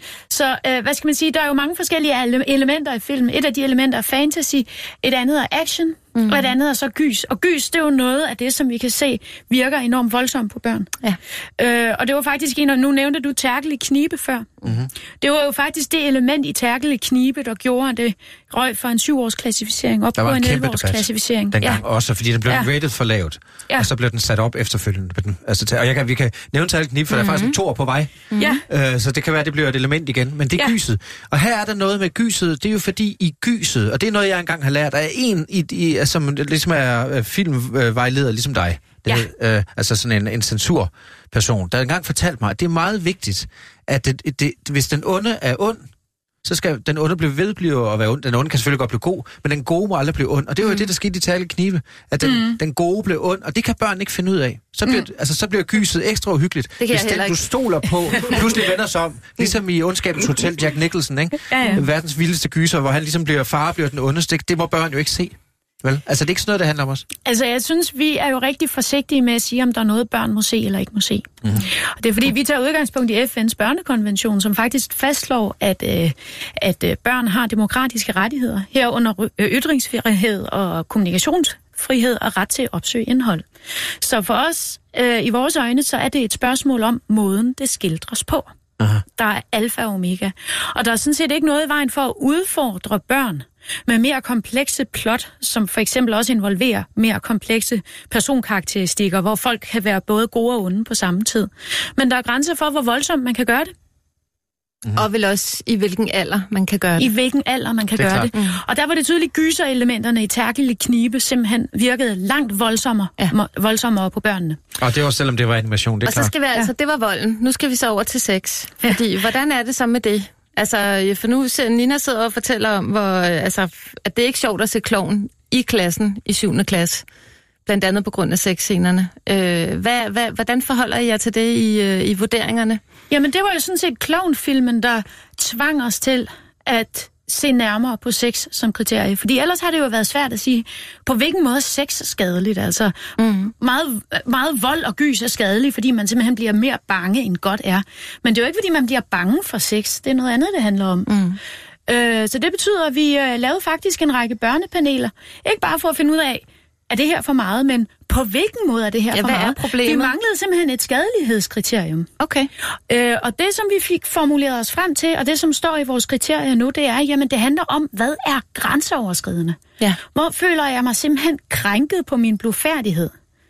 Så øh, hvad skal man sige, der er jo mange forskellige elementer i filmen. Et af de elementer er fantasy, et andet er action, mm. og et andet er så gys. Og gys, det er jo noget af det, som vi kan se virker enormt voldsomt på børn. Ja. Øh, og det var faktisk en, og nu nævnte du Terkel i knibe før. Mm-hmm. Det var jo faktisk det element i Terkel i knibe, der gjorde, at det røg for en syv-års klassificering op på en elleve-års klassificering. Dengang ja. også, fordi den blev ja. rated for lavt, ja. og så blev den sat op efterfølgende. Altså, og jeg kan, vi kan nævne Terkel i knibe, for mm-hmm. der er faktisk en toer på vej. Mm-hmm. Øh, så det kan være, at det bliver et element igen. Men det er ja. gyset. Og her er der noget med gyset. Det er jo fordi i gyset, og det er noget, jeg engang har lært, der er en, i, i, som ligesom er filmvejleder, ligesom dig. Det, ja. øh, altså sådan en, en censurperson, der engang fortalte mig, at det er meget vigtigt, at det, det, det, hvis den onde er ond, så skal den onde blive vedblive at være ond. Den onde kan selvfølgelig godt blive god, men den gode må aldrig blive ond. Og det var jo mm. det, der skete i Terkel i knibe, at den, mm. den gode blev ond, og det kan børn ikke finde ud af. Så bliver, mm. altså, så bliver gyset ekstra uhyggeligt. Hvis den, du stoler på, pludselig vender sig om, ligesom i Ondskabens Hotel, Jack Nicholson, ikke? Ja, ja. Verdens vildeste gyser, hvor han ligesom bliver far, bliver den ondeste. Det må børn jo ikke se. Vel? Altså, det er ikke sådan noget, det handler om os. Altså, jeg synes, vi er jo rigtig forsigtige med at sige, om der er noget, børn må se eller ikke må se. Mm-hmm. Og det er fordi, vi tager udgangspunkt i F N's børnekonvention, som faktisk fastslår, at, øh, at øh, børn har demokratiske rettigheder, herunder ytringsfrihed og kommunikationsfrihed og ret til at opsøge indhold. Så for os, øh, i vores øjne, så er det et spørgsmål om måden, det skildres på. Aha. Der er alfa og omega. Og der er sådan set ikke noget i vejen for at udfordre børn med mere komplekse plot, som for eksempel også involverer mere komplekse personkarakteristikker, hvor folk kan være både gode og onde på samme tid. Men der er grænser for, hvor voldsomt man kan gøre det. Mm-hmm. Og vel også i hvilken alder man kan gøre det. I hvilken alder man kan det gøre klart. det. Mm. Og der var det tydeligt, gyserelementerne i Terkel i knibe simpelthen virkede langt voldsommere, ja. voldsommere på børnene. Og det var selvom det var animation, det er Og klart. så skal vi altså, det var volden. Nu skal vi så over til sex. Fordi, ja. hvordan er det så med det? Altså, for nu ser Nina sidder og fortæller om, hvor, altså, at det er ikke sjovt at se klovn i klassen i syvende klasse. Blandt andet på grund af sexscenerne. Øh, hvad, hvad, hvordan forholder I jer til det i, i vurderingerne? Jamen, det var jo sådan set klovnfilmen, der tvang os til at se nærmere på sex som kriterie. Fordi ellers har det jo været svært at sige, på hvilken måde sex er skadeligt. Altså, mm. meget, meget vold og gys er skadeligt, fordi man simpelthen bliver mere bange, end godt er. Men det er jo ikke, fordi man bliver bange for sex. Det er noget andet, det handler om. Mm. Øh, så det betyder, at vi øh, lavede faktisk en række børnepaneler. Ikke bare for at finde ud af, er det her for meget, men på hvilken måde er det her ja, for hvad meget? Er problemet? Vi manglede simpelthen et skadelighedskriterium. Okay. Øh, og det, som vi fik formuleret os frem til, og det, som står i vores kriterier nu, det er, jamen det handler om, hvad er grænseoverskridende? Ja. Hvor føler jeg mig simpelthen krænket på min blufærdighed?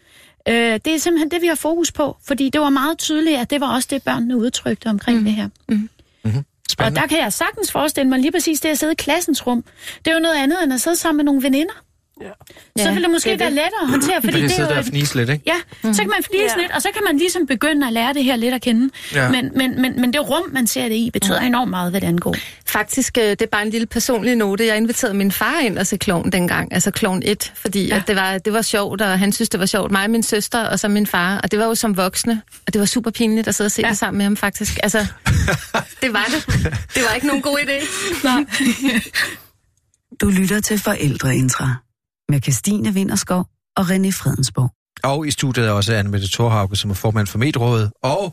Øh, det er simpelthen det, vi har fokus på, fordi det var meget tydeligt, at det var også det, børnene udtrykte omkring mm. det her. Mm. Mm-hmm. Og der kan jeg sagtens forestille mig lige præcis det at sidde i klassens rum. Det er jo noget andet, end at sidde sammen med nogle veninder. Ja. Så vil det måske det være det. lettere at håndtere, fordi det, det er jo... der og fnise lidt, ikke? Ja, mm-hmm. så kan man fnise ja. lidt, og så kan man ligesom begynde at lære det her lidt at kende. Ja. Men, men, men, men det rum, man ser det i, betyder enormt meget, hvad det angår. Faktisk, det er bare en lille personlig note. Jeg inviterede min far ind og se Klovn dengang, altså Klovn et, fordi ja. at det, var, det var sjovt, og han synes, det var sjovt. Mig, min søster og så min far, og det var jo som voksne, og det var super pinligt at sidde og se ja. det sammen med ham, faktisk. Altså, det var det. Det var ikke nogen god idé. Nej. Du lytter til Forældreintra med Kirstine Vinterskov og René Fredensborg. Og i studiet er også Anne Mette Thorhauge, som er formand for Medierådet, og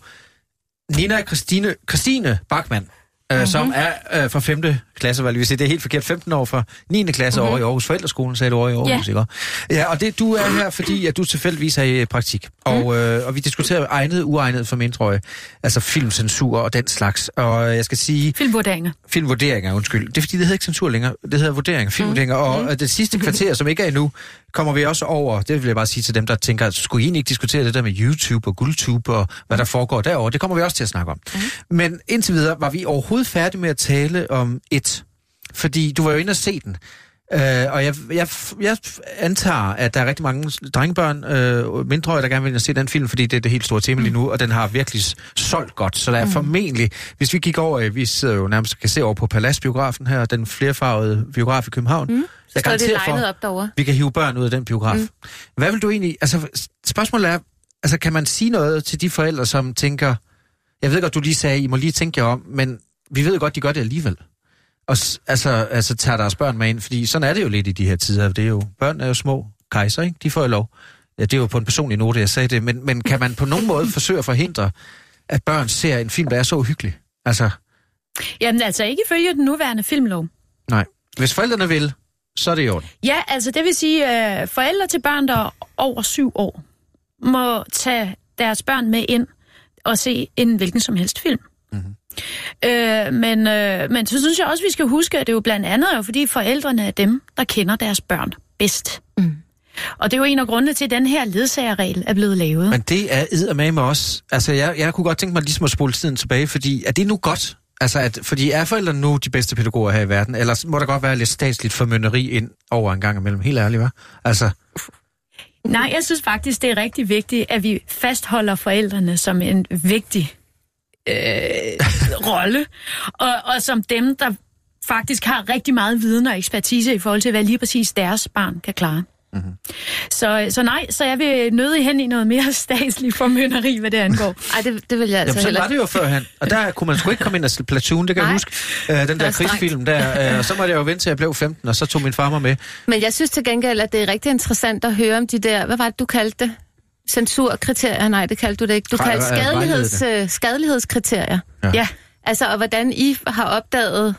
Nina Christine, Christine Bachmann, øh, mm-hmm. som er øh, fra femte klasse, hvad vil sige, det er helt forkert, femten år fra niende klasse mm-hmm. over i Aarhus Forældreskolen, sagde du over i Aarhus, yeah. ikke? Ja, og det, du er her, fordi at du tilfældigvis er i praktik, og, mm. øh, og vi diskuterer egnet, uegnet for mindreårige, altså filmcensur og den slags, og jeg skal sige... Filmvurderinger. Filmvurderinger, undskyld. Det er fordi, det hedder ikke censur længere, det hedder vurderinger, filmvurderinger, mm. og mm. det sidste kvarter, som ikke er endnu, kommer vi også over, det vil jeg bare sige til dem, der tænker, skulle I egentlig ikke diskutere det der med YouTube og Guldtube og hvad der foregår derovre, det kommer vi også til at snakke om. Mm. Men indtil videre var vi overhovedet færdige med at tale om et, fordi du var jo inde og se den. Uh, og jeg, jeg, jeg antager, at der er rigtig mange drengebørn, uh, mindreårige, der gerne vil ind og se den film, fordi det er det helt store tema lige nu, og den har virkelig solgt godt. Så der er mm. formentlig, hvis vi gik over, vi sidder jo nærmest kan se over på Palace-biografen her, den flerfarvede biograf i København. Mm. Så jeg står det legnet op derovre. Vi kan hive børn ud af den biograf. Mm. Hvad vil du egentlig, altså spørgsmålet er, altså kan man sige noget til de forældre, som tænker, jeg ved godt, du lige sagde, I må lige tænke jer om, men vi ved godt, de gør det alligevel. Og altså, altså tager deres børn med ind, fordi sådan er det jo lidt i de her tider. Det er jo, børn er jo små kejser, ikke? De får jo lov. Ja, det er jo på en personlig note, jeg sagde det, men, men kan man på nogen måde forsøge at forhindre, at børn ser en film, der er så uhyggelig? Altså... Jamen altså ikke ifølge den nuværende filmlov. Nej. Hvis forældrene vil, så er det i orden. Ja, altså det vil sige, at uh, forældre til børn, der er over syv år, må tage deres børn med ind og se en hvilken som helst film. Mm-hmm. Øh, men, øh, men så synes jeg også, vi skal huske, at det er jo blandt andet jo, fordi forældrene er dem, der kender deres børn bedst. Mm. Og det er jo en af grundene til, at den her ledsagerregel er blevet lavet. Men det er eddermame også. Altså, jeg, jeg kunne godt tænke mig ligesom at spole tiden tilbage, fordi er det nu godt? Altså, at, fordi er forældrene nu de bedste pædagoger her i verden? Eller må der godt være lidt statsligt formynderi ind over en gang imellem? Helt ærligt, hva'? Altså... Nej, jeg synes faktisk, det er rigtig vigtigt, at vi fastholder forældrene som en vigtig øh, rolle, og, og som dem, der faktisk har rigtig meget viden og ekspertise i forhold til, hvad lige præcis deres barn kan klare. Mm-hmm. Så, så nej, så jeg vil nødig hen i noget mere statslig formynderi, hvad det angår. Ej, det, det vil jeg altså Jamen, så var det jo førhen, og der kunne man sgu ikke komme ind og se Platoon, det kan jeg huske, øh, den der krigsfilm der, øh, og så måtte jeg jo vente til jeg blev femten, og så tog min far mig med. Men jeg synes til gengæld, at det er rigtig interessant at høre om de der, hvad var det, du kaldte det? Censurkriterier? Nej, det kaldte du det ikke. Du kaldte skadeligheds, øh, skadelighedskriterier. Ja. ja. Altså, og hvordan I har opdaget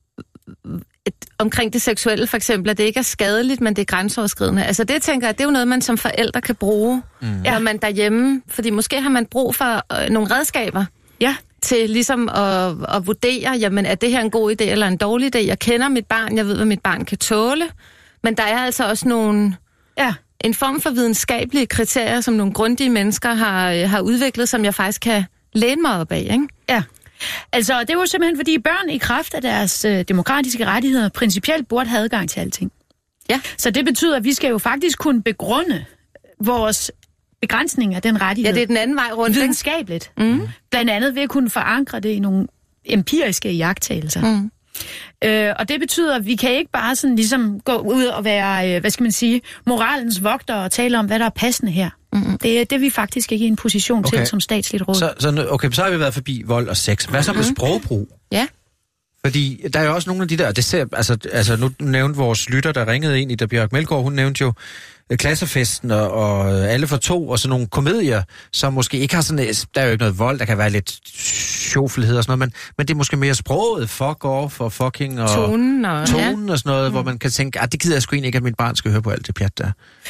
et, omkring det seksuelle, for eksempel, at det ikke er skadeligt, men det er grænseoverskridende. Altså, det tænker jeg, det er jo noget, man som forældre kan bruge, mm. når man derhjemme, fordi måske har man brug for øh, nogle redskaber. Ja. Til ligesom at, at vurdere, jamen er det her en god idé eller en dårlig idé? Jeg kender mit barn, jeg ved, hvad mit barn kan tåle, men der er altså også nogle, ja, en form for videnskabelige kriterier, som nogle grundige mennesker har, har udviklet, som jeg faktisk kan læne mig op af, ikke? Ja. Altså, det er jo simpelthen, fordi børn i kraft af deres øh, demokratiske rettigheder principielt burde have adgang til alting. Ja. Så det betyder, at vi skal jo faktisk kunne begrunde vores begrænsning af den rettighed. Ja, det er den anden vej rundt. Videnskabeligt. Mm. Blandt andet ved at kunne forankre det i nogle empiriske iagttagelser. Mm. Øh, og det betyder, at vi kan ikke bare sådan ligesom gå ud og være, øh, hvad skal man sige, moralens vogter og tale om, hvad der er passende her. Mm. Det er det, vi faktisk ikke er i en position okay. til som statsligt råd. Så, så, okay, så har vi været forbi vold og sex. Hvad så med mm. sprogbrug? Ja. Fordi der er jo også nogle af de der, det ser, altså, altså nu nævnte vores lytter, der ringede ind i, der Bjørk Melgaard, hun nævnte jo Klassefesten og, og Alle for to, og sådan nogle komedier, som måske ikke har sådan, der er jo ikke noget vold, der kan være lidt sjofelhed og sådan noget, men, men det er måske mere sproget, fuck off og fucking og tonen og, tonen ja. og sådan noget, mm. mm. hvor man kan tænke, at det gider jeg sgu egentlig ikke, at mit barn skal høre på alt det pjat der.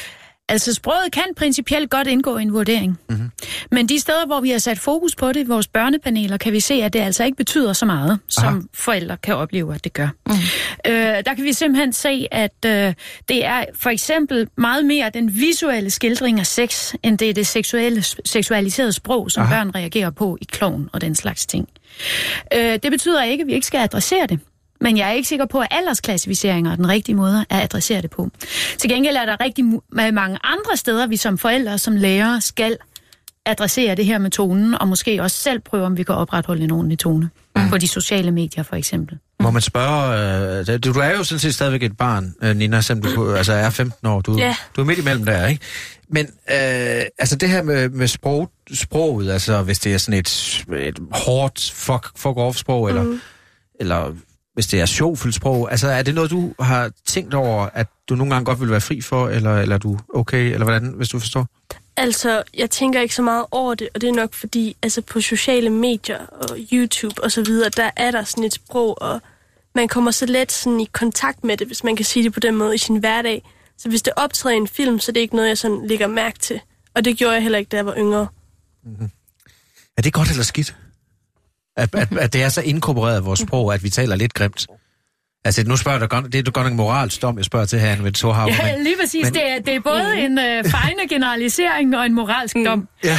Altså, sproget kan principielt godt indgå i en vurdering. Mm-hmm. Men de steder, hvor vi har sat fokus på det, vores børnepaneler, kan vi se, at det altså ikke betyder så meget, som Aha. forældre kan opleve, at det gør. Mm. Øh, der kan vi simpelthen se, at øh, det er for eksempel meget mere den visuelle skildring af sex, end det er det seksuelle, seksualiserede sprog, som Aha. børn reagerer på i Klovn og den slags ting. Øh, det betyder ikke, at vi ikke skal adressere det. Men jeg er ikke sikker på, at aldersklassificeringer er den rigtige måde at adressere det på. Til gengæld er der rigtig mange andre steder, vi som forældre og som lærere skal adressere det her med tonen, og måske også selv prøve, om vi kan opretholde en ordentlig tone. Mm. På de sociale medier, for eksempel. Må man spørge, øh, du, du er jo sådan set stadigvæk et barn, øh, Nina, selvom du altså er femten år. Du, yeah. du er midt imellem der, ikke? Men øh, altså det her med, med sprog, sproget, altså hvis det er sådan et, et hårdt fuck, fuck off sprog, eller, mm. eller hvis det er sjovfuldt sprog, altså er det noget, du har tænkt over, at du nogle gange godt vil være fri for, eller, eller er du okay, eller hvordan, hvis du forstår? Altså, jeg tænker ikke så meget over det, og det er nok fordi, altså på sociale medier og YouTube og så videre, der er der sådan et sprog, og man kommer så let sådan i kontakt med det, hvis man kan sige det på den måde i sin hverdag. Så hvis det optræder i en film, så er det ikke noget, jeg sådan lægger mærke til. Og det gjorde jeg heller ikke, da jeg var yngre. Mm-hmm. Er det godt eller skidt? At, at, at det er så inkorporeret i vores sprog, at vi taler lidt grimt? Altså, nu spørger du godt, det er du godt nok moralsk dom, jeg spørger til her, ved Torhav. Ja, lige præcis. Men... Det, er, det er både mm. en øh, fejende generalisering og en moralsk dom. Ja.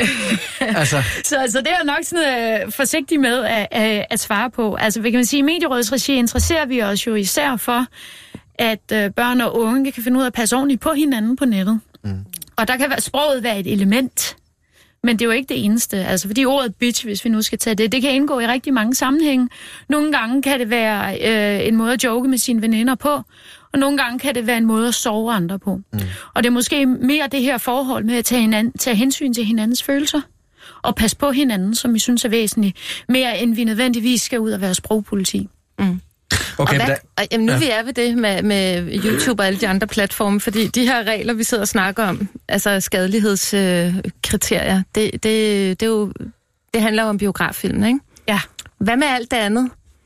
altså. så, så det er nok sådan øh, forsigtig med at, at, at svare på. Altså, hvad kan man sige, i Medierådets regi interesserer vi os jo især for, at øh, børn og unge kan finde ud af at passe ordentligt på hinanden på nettet. Mm. Og der kan være, sproget være et element. Men det er jo ikke det eneste. Altså, fordi ordet bitch, hvis vi nu skal tage det, det kan indgå i rigtig mange sammenhænge. Nogle gange kan det være øh, en måde at joke med sine veninder på, og nogle gange kan det være en måde at sove andre på. Mm. Og det er måske mere det her forhold med at tage, hinanden, tage hensyn til hinandens følelser, og passe på hinanden, som vi synes er væsentligt, mere end vi nødvendigvis skal ud og være sprogpoliti. Mm. Okay, og hvad, da, og, jamen, nu ja. vi er ved det med, med YouTube og alle de andre platforme, fordi de her regler, vi sidder og snakker om, altså skadelighedskriterier, øh, det, det, det, er jo, det handler jo om biograffilm, ikke? Ja. Hvad med alt det andet?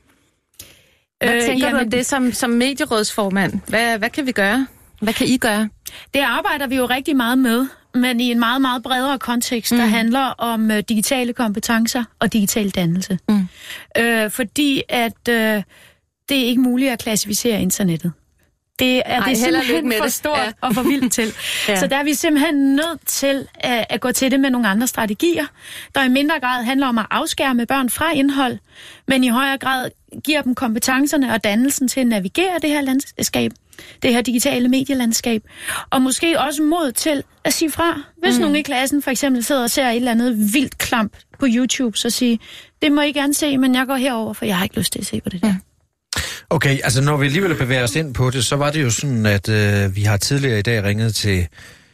Hvad øh, tænker jamen, du om det som, som medierådsformand? Hvad, hvad kan vi gøre? Hvad kan I gøre? Det arbejder vi jo rigtig meget med, men i en meget, meget bredere kontekst, mm. der handler om uh, digitale kompetencer og digital dannelse. Mm. Øh, fordi at... Øh, det er ikke muligt at klassificere internettet. Det er, Ej, det er simpelthen for stort ja. og for vildt til. ja. Så der er vi simpelthen nødt til at, at gå til det med nogle andre strategier, der i mindre grad handler om at afskærme børn fra indhold, men i højere grad giver dem kompetencerne og dannelsen til at navigere det her landskab, det her digitale medielandskab, og måske også mod til at sige fra. Hvis mm. nogen i klassen for eksempel sidder og ser et eller andet vildt klamp på YouTube, så sige, det må I gerne se, men jeg går herover, for jeg har ikke lyst til at se på det der. Mm. Okay, altså når vi alligevel bevæger os ind på det, så var det jo sådan, at øh, vi har tidligere i dag ringet til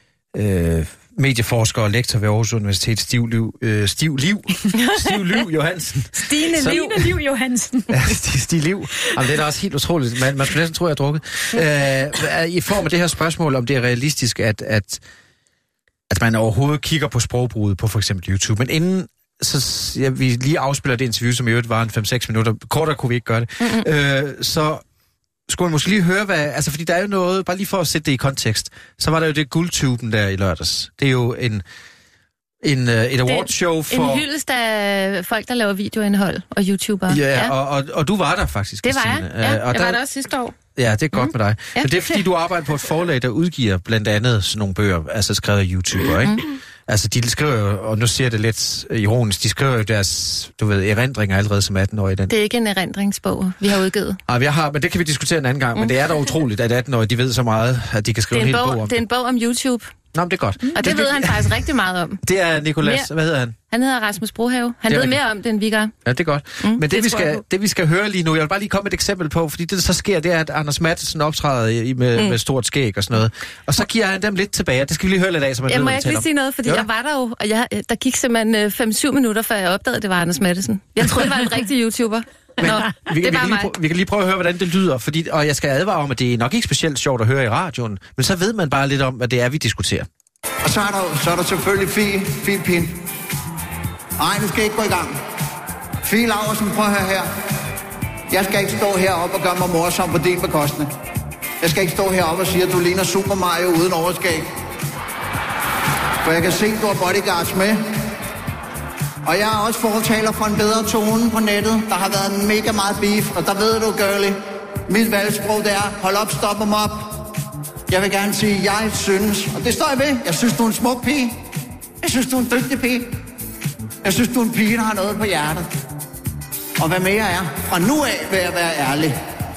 øh, medieforsker og lektor ved Aarhus Universitet, Stiv Liv, øh, Stiv Liv, Stiv Liv Johansen. Stine så, Liv, Liv Johansen. Ja, Stiv, Stiv Liv. Jamen, det er da også helt utroligt. Man, man skulle næsten tro, jeg har drukket. Øh, I form af det her spørgsmål, om det er realistisk, at, at, at man overhovedet kigger på sprogbruget på for eksempel YouTube, men inden så ja, vi lige afspiller det interview, som i øvrigt var en fem seks minutter. Kortere kunne vi ikke gøre det. Mm-hmm. Øh, så skulle man måske lige høre, hvad... Altså, fordi der er jo noget... Bare lige for at sætte det i kontekst. Så var der jo det guldtuben der i lørdags. Det er jo en... En, uh, et awardshow for... En hyldest af folk, der laver videoindhold og YouTubere. Ja, ja. Og, og, og du var der faktisk. Det var jeg. Ja, og jeg der... var der også sidste år. Ja, det er godt mm. med dig. Ja. Men det er fordi, du arbejder på et forlag, der udgiver blandt andet sådan nogle bøger, altså skrevet af YouTuber, ikke? Mm. Altså, de skriver jo, og nu siger jeg det lidt ironisk, de skriver jo deres, du ved, erindringer allerede som atten-årige. Den. Det er ikke en erindringsbog, vi har udgivet. Nej, vi har, men det kan vi diskutere en anden gang. Mm. Men det er da utroligt, at atten-årige, de ved så meget, at de kan skrive en hel bog om det. Er en bog om YouTube. Nå, men det er godt. Mm. Og det, det ved han faktisk rigtig meget om. Det er Nicolas, mere, hvad hedder han? Han hedder Rasmus Brohave. Han ved mere om det, end vi gør. Ja, det er godt. Mm, men det, det, vi skal, det, vi skal høre lige nu, jeg vil bare lige komme med et eksempel på, fordi det, der så sker, det er, at Anders Matthesen optræder i, med, mm. med stort skæg og sådan noget. Og så giver han dem lidt tilbage. Det skal vi lige høre lidt af, som man jeg ved, må jeg ikke lige sige noget, fordi jo. jeg var der jo, og jeg, der gik simpelthen fem syv minutter, før jeg opdagede, det var Anders Matthesen. Jeg troede, det var en rigtig YouTuber. Men, Nå, vi, vi, kan lige prøve, vi kan lige prøve at høre, hvordan det lyder, fordi, og jeg skal advare om, at det er nok ikke specielt sjovt at høre i radioen, men så ved man bare lidt om, hvad det er, vi diskuterer. Og så er der, så er der selvfølgelig Fie, Fie Pind. Ej, nu skal jeg ikke gå i gang. Fie Laursen, prøv at høre her. Jeg skal ikke stå heroppe og gøre mig morsom på din bekostning. Jeg skal ikke stå heroppe og sige, at du ligner Super Mario uden overskæg. For jeg kan se, du har bodyguards med. Og jeg er også fortaler for en bedre tone på nettet. Der har været mega meget beef, og der ved du, girlie. Mit valgsprog, det er, hold op, stop dem op. Jeg vil gerne sige, jeg synes, og det står jeg ved, jeg synes, du er en smuk pige. Jeg synes, du er en dygtig pige. Jeg synes, du er en pige, der har noget på hjertet. Og hvad mere er, fra nu af vil jeg være ærlig.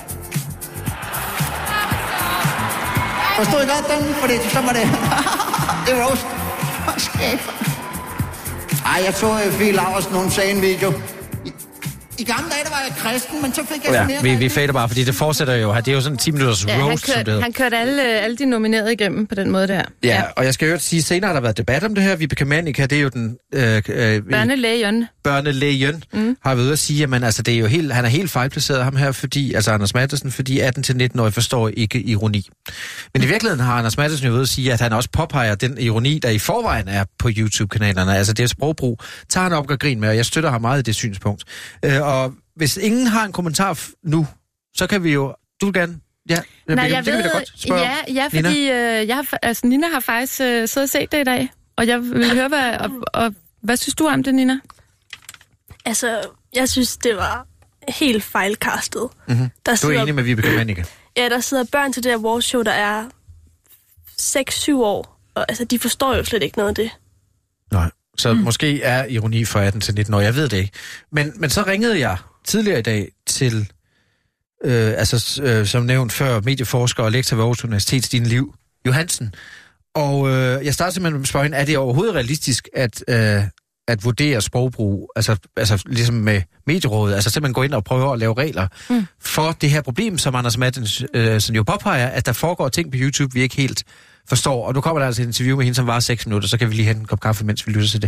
Forstod I godt den? Fordi så var det... det var roast. Hvor skægt. Ej, jeg så uh, Fie Laursen, hun sagde en video. I, I gamle dage, der var jeg kristen, men så fik jeg... Ja, vi, vi fader bare, fordi det fortsætter jo her. Det er jo sådan en ti minutters ja, roast, han kørte, som det han kørte alle, alle de nominerede igennem på den måde der. Ja, ja. Og jeg skal jo sige, senere har der været debat om det her. Vibeke Mannica, det er jo den... Øh, øh, Børnelægen. Børnelægen mm. har været ude at sige, at man, altså, det er jo helt, han er helt fejlplaceret ham her, fordi, altså Anders Matthesen, fordi atten til nitten-årige forstår ikke ironi. Men i virkeligheden har Anders Matthesen jo ved at sige, at han også påpeger den ironi, der i forvejen er på YouTube-kanalerne. Altså det er sprogbrug. Tager han op og grin med, og jeg støtter ham meget i det synspunkt. Øh, og hvis ingen har en kommentar f- nu, så kan vi jo... Du vil gerne... Ja, Nej, jeg jeg det ved, kan vi da godt spørge ja, ja, fordi øh, jeg har, altså, Nina har faktisk øh, siddet og set det i dag, og jeg vil høre, hvad, og, og, hvad synes du om det, Nina? Altså, jeg synes, det var helt fejlkastet. Mm-hmm. Der du er enig med Vibeke Mannica? Ja, der sidder børn til det her awardshow, der er seks syv år, og altså, de forstår jo slet ikke noget af det. Nej, så mm. måske er ironi for atten til nitten år, jeg ved det ikke. Men, men så ringede jeg tidligere i dag til... Øh, altså, øh, som nævnt før, medieforsker og lektor ved Aarhus Universitet, Stine Liv Johansen. Og øh, jeg startede simpelthen med at spørge hende, er det overhovedet realistisk at, øh, at vurdere sprogbrug, altså, altså ligesom med medierådet, altså simpelthen gå ind og prøve at lave regler mm. for det her problem, som Anders Matthesen øh, som jo påpeger, at der foregår ting på YouTube, vi ikke helt forstår. Og nu kommer der altså et interview med hende, som varer seks minutter, så kan vi lige hente en kop kaffe, mens vi lytter til det.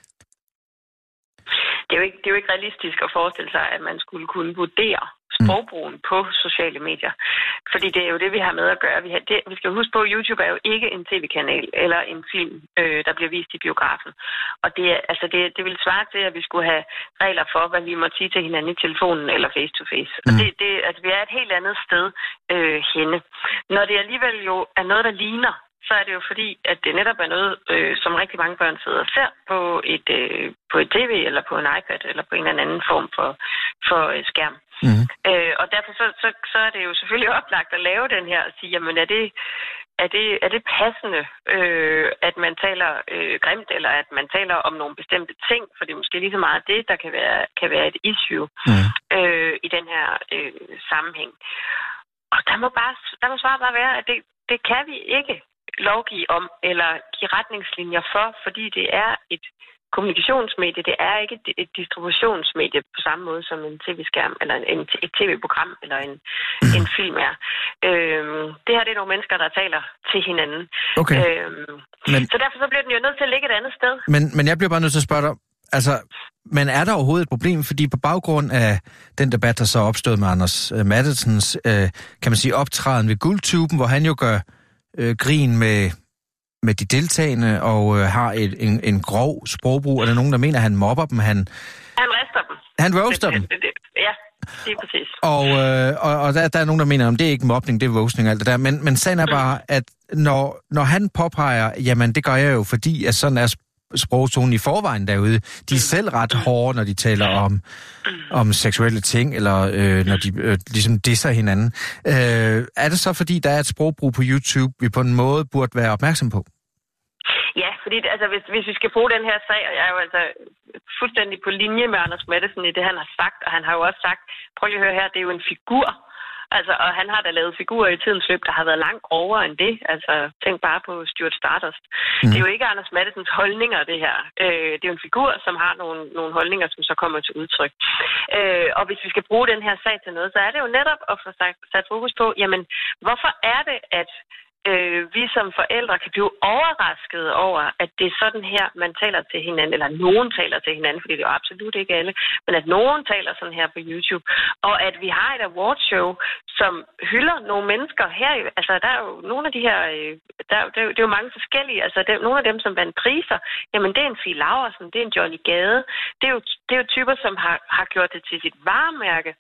Det er jo ikke, det er jo ikke realistisk at forestille sig, at man skulle kunne vurdere sprogbrugen mm. på sociale medier. Fordi det er jo det, vi har med at gøre. Vi, har, det, vi skal huske på, at YouTube er jo ikke en tv-kanal eller en film, øh, der bliver vist i biografen. Og det, altså det, det vil svare til, at vi skulle have regler for, hvad vi må sige til hinanden i telefonen eller face-to-face. Mm. Og det, det, altså, vi er et helt andet sted øh, henne. Når det alligevel jo er noget, der ligner, så er det jo fordi, at det netop er noget, øh, som rigtig mange børn sidder og ser på et, øh, på et tv, eller på en iPad, eller på en eller anden form for, for øh, skærm. Mm. Øh, og derfor så, så, så er det jo selvfølgelig oplagt at lave den her og sige, jamen er det, er det, er det passende, øh, at man taler øh, grimt, eller at man taler om nogle bestemte ting, for det er måske lige så meget det, der kan være, kan være et issue mm. øh, i den her øh, sammenhæng. Og der må, bare, der må svaret bare være, at det, det kan vi ikke lovgive om, eller give retningslinjer for, fordi det er et kommunikationsmedie, det er ikke et distributionsmedie på samme måde som en tv-skærm, eller en, et tv-program, eller en, mm. en film er. Øhm, det her det er nogle mennesker, der taler til hinanden. Okay. Øhm, men, så derfor så bliver den jo nødt til at ligge et andet sted. Men, men jeg bliver bare nødt til at spørge dig, altså, men er der overhovedet et problem? Fordi på baggrund af den debat, der så opstod med Anders uh, Matthesens, uh, kan man sige, optræden ved Guldtuben, hvor han jo gør uh, grin med... med de deltagende, og øh, har et, en, en grov sprogbrug. Er der nogen, der mener, at han mobber dem? Han, han rester dem. Han roaster dem? Ja, det er præcis. Og, øh, og, og der, der er nogen, der mener, at det er ikke mobning, det er roasting og alt det der. Men, men sagen er bare, at når, når han påpeger, jamen det gør jeg jo, fordi at sådan er sprogtonen i forvejen derude. De er selv ret hårde, når de taler om, om seksuelle ting, eller øh, når de øh, ligesom disser hinanden. Øh, er det så, fordi der er et sprogbrug på YouTube, vi på en måde burde være opmærksom på? Ja, fordi det, altså, hvis, hvis vi skal bruge den her sag, og jeg er jo altså fuldstændig på linje med Anders Matthesen i det, han har sagt, og han har jo også sagt, prøv lige at høre her, det er jo en figur. Altså, og han har da lavet figurer i tidens løb, der har været langt grovere end det. Altså, tænk bare på Stuart Stardust. Mm. Det er jo ikke Anders Matthesens holdninger, det her. Øh, det er jo en figur, som har nogle, nogle holdninger, som så kommer til udtryk. Øh, og hvis vi skal bruge den her sag til noget, så er det jo netop at få sat, sat fokus på, jamen, hvorfor er det, at øh, vi som forældre kan blive overrasket over, at det er sådan her, man taler til hinanden, eller nogen taler til hinanden, fordi det er jo absolut ikke alle, men at nogen taler sådan her på YouTube, og at vi har et awardshow, som hylder nogle mennesker her. Altså, der er jo nogle af de her, der, der, det er jo mange forskellige, altså der, nogle af dem, som vandt priser, jamen det er en Fie Laursen, det er en Johnny Gade, det er jo, det er jo typer, som har, har gjort det til sit varemærke,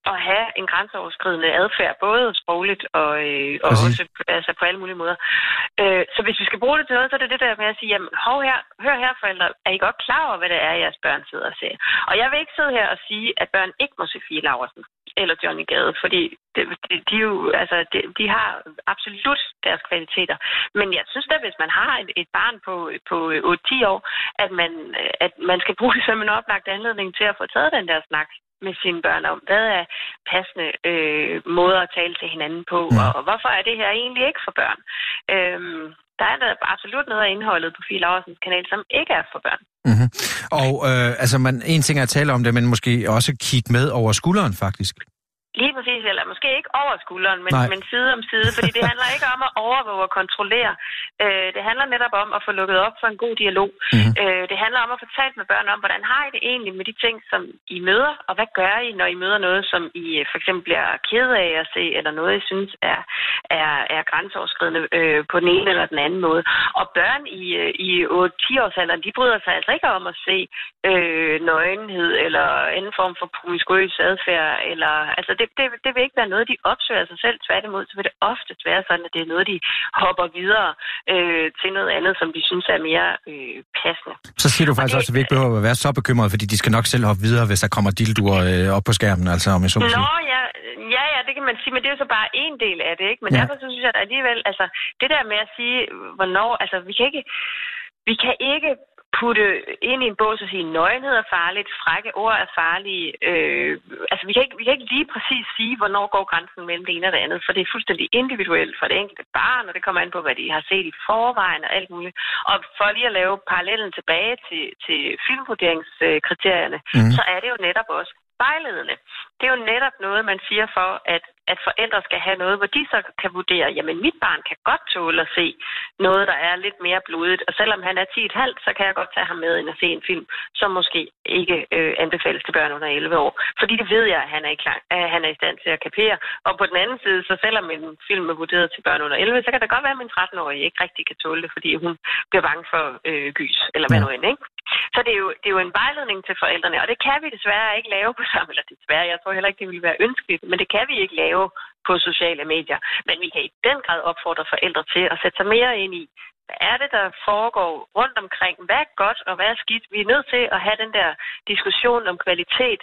at have en grænseoverskridende adfærd, både sprogligt og, øh, og også altså på alle mulige måder. Øh, så hvis vi skal bruge det til noget, så er det det der med at sige, jamen hov her, hør her forældre, er I godt klar over, hvad det er, jeres børn sidder og ser? Og jeg vil ikke sidde her og sige, at børn ikke må se Fie Laursen eller Johnny Gade, fordi de, de, de, jo, altså, de, de har absolut deres kvaliteter. Men jeg synes da, hvis man har et, et barn på, på otte til ti år, at man, at man skal bruge det som en oplagt anledning til at få taget den der snak med sine børn om, hvad er passende øh, måder at tale til hinanden på, mm. og, og hvorfor er det her egentlig ikke for børn? Øhm, der er der absolut noget af indholdet på Fie Laursens kanal, som ikke er for børn. Mm-hmm. Og øh, altså, man, en ting er at tale om det, men måske også kigge med over skulderen, faktisk. Lige præcis, eller måske ikke over skulderen, men, men side om side, fordi det handler ikke om at overvåge og kontrollere. Øh, det handler netop om at få lukket op for en god dialog. Mm-hmm. Øh, det handler om at få talt med børn om, hvordan har I det egentlig med de ting, som I møder, og hvad gør I, når I møder noget, som I for eksempel bliver ked af at se, eller noget, I synes er, er, er grænseoverskridende øh, på den ene eller den anden måde. Og børn i, i otte til ti års alderen, de bryder sig altså ikke om at se øh, nøgenhed, eller anden form for promiskuøs adfærd, eller altså det Det, det vil ikke være noget, de opsøger sig selv. Tværtimod, så vil det ofte være sådan, at det er noget, de hopper videre øh, til noget andet, som de synes er mere øh, passende. Så siger du faktisk og også, at vi ikke behøver at være så bekymrede, fordi de skal nok selv hoppe videre, hvis der kommer dilduer øh, op på skærmen, altså om jeg så må sige. Nå, ja, ja, ja, det kan man sige, men det er jo så bare en del af det, ikke? Men ja. Derfor så synes jeg, at alligevel, altså det der med at sige, hvornår, altså vi kan ikke, vi kan ikke putte ind i en bås og sige, nøgenhed er farligt, frække ord er farlige. Øh, altså, vi kan, ikke, vi kan ikke lige præcis sige, hvornår går grænsen mellem det ene og det andet, for det er fuldstændig individuelt for det enkelte barn, og det kommer an på, hvad de har set i forvejen og alt muligt. Og for lige at lave parallellen tilbage til, til filmvurderingskriterierne, mm. så er det jo netop også vejledende. Det er jo netop noget, man siger for, at, at forældre skal have noget, hvor de så kan vurdere, jamen mit barn kan godt tåle at se noget, der er lidt mere blodigt, og selvom han er ti komma fem, så kan jeg godt tage ham med ind og se en film, som måske ikke øh, anbefales til børn under elleve år. Fordi det ved jeg, at han er, i klar, at han er i stand til at kapere. Og på den anden side, så selvom en film er vurderet til børn under elleve, så kan det godt være, at min tretten-årige ikke rigtig kan tåle det, fordi hun bliver bange for øh, gys, eller hvad nu end, ikke? Så det er, jo, det er jo en vejledning til forældrene, og det kan vi desværre ikke lave på samme, eller desværre, jeg tror heller ikke, det ville være ønskeligt, men det kan vi ikke lave på sociale medier. Men vi kan i den grad opfordre forældre til at sætte sig mere ind i, hvad er det, der foregår rundt omkring? Hvad er godt, og hvad er skidt? Vi er nødt til at have den der diskussion om kvalitet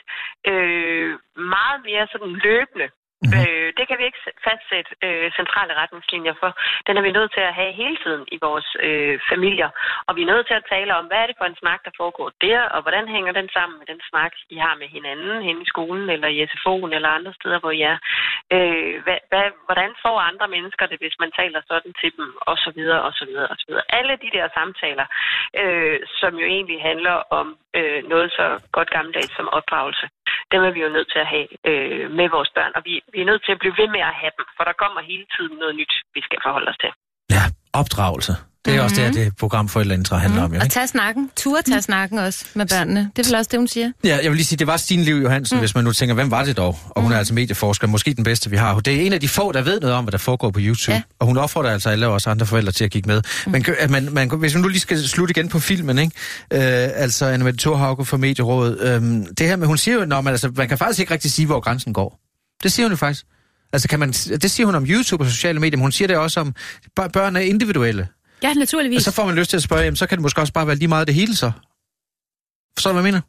øh, meget mere sådan løbende. Mm-hmm. Øh, det kan vi ikke fastsætte øh, centrale retningslinjer for. Den er vi nødt til at have hele tiden i vores øh, familier. Og vi er nødt til at tale om, hvad er det for en snak, der foregår der, og hvordan hænger den sammen med den snak, I har med hinanden hen i skolen, eller i S F O'en, eller andre steder, hvor I er. Øh, hvad, hvad, hvordan får andre mennesker det, hvis man taler sådan til dem, og så videre, og så videre, og så videre. Alle de der samtaler, øh, som jo egentlig handler om øh, noget så godt gammeldags som opdragelse, dem er vi jo nødt til at have øh, med vores børn, og vi, vi er nødt til at blive ved med at have dem, for der kommer hele tiden noget nyt, vi skal forholde os til. Ja, opdragelse. Det er mm-hmm. også det, det program Forældreintra handler mm-hmm. om. Jo, og tage snakken. Turde tage snakken også med børnene. Det er vel også det, hun siger. Ja, jeg vil lige sige, det var Stine Liv Johansen, mm. hvis man nu tænker, hvem var det dog? Og hun mm. er altså medieforsker, måske den bedste, vi har. Det er en af de få, der ved noget om, hvad der foregår på YouTube. Ja. Og hun opfordrer altså alle os andre forældre til at kigge med. Mm. Men at man, man, hvis man nu lige skal slutte igen på filmen, ikke? Øh, altså Anne-Mette Thorhauge fra Medierådet. Øh, det her med, hun siger jo, når man, altså, man kan faktisk ikke rigtig sige, hvor grænsen går. Det siger hun jo faktisk. Altså, kan man, det siger hun om YouTube og sociale medier, men hun siger det også om, børn er individuelle. Ja, naturligvis. Og så får man lyst til at spørge, jamen, så kan det måske også bare være lige meget det hele så. Forstår du, hvad jeg mener?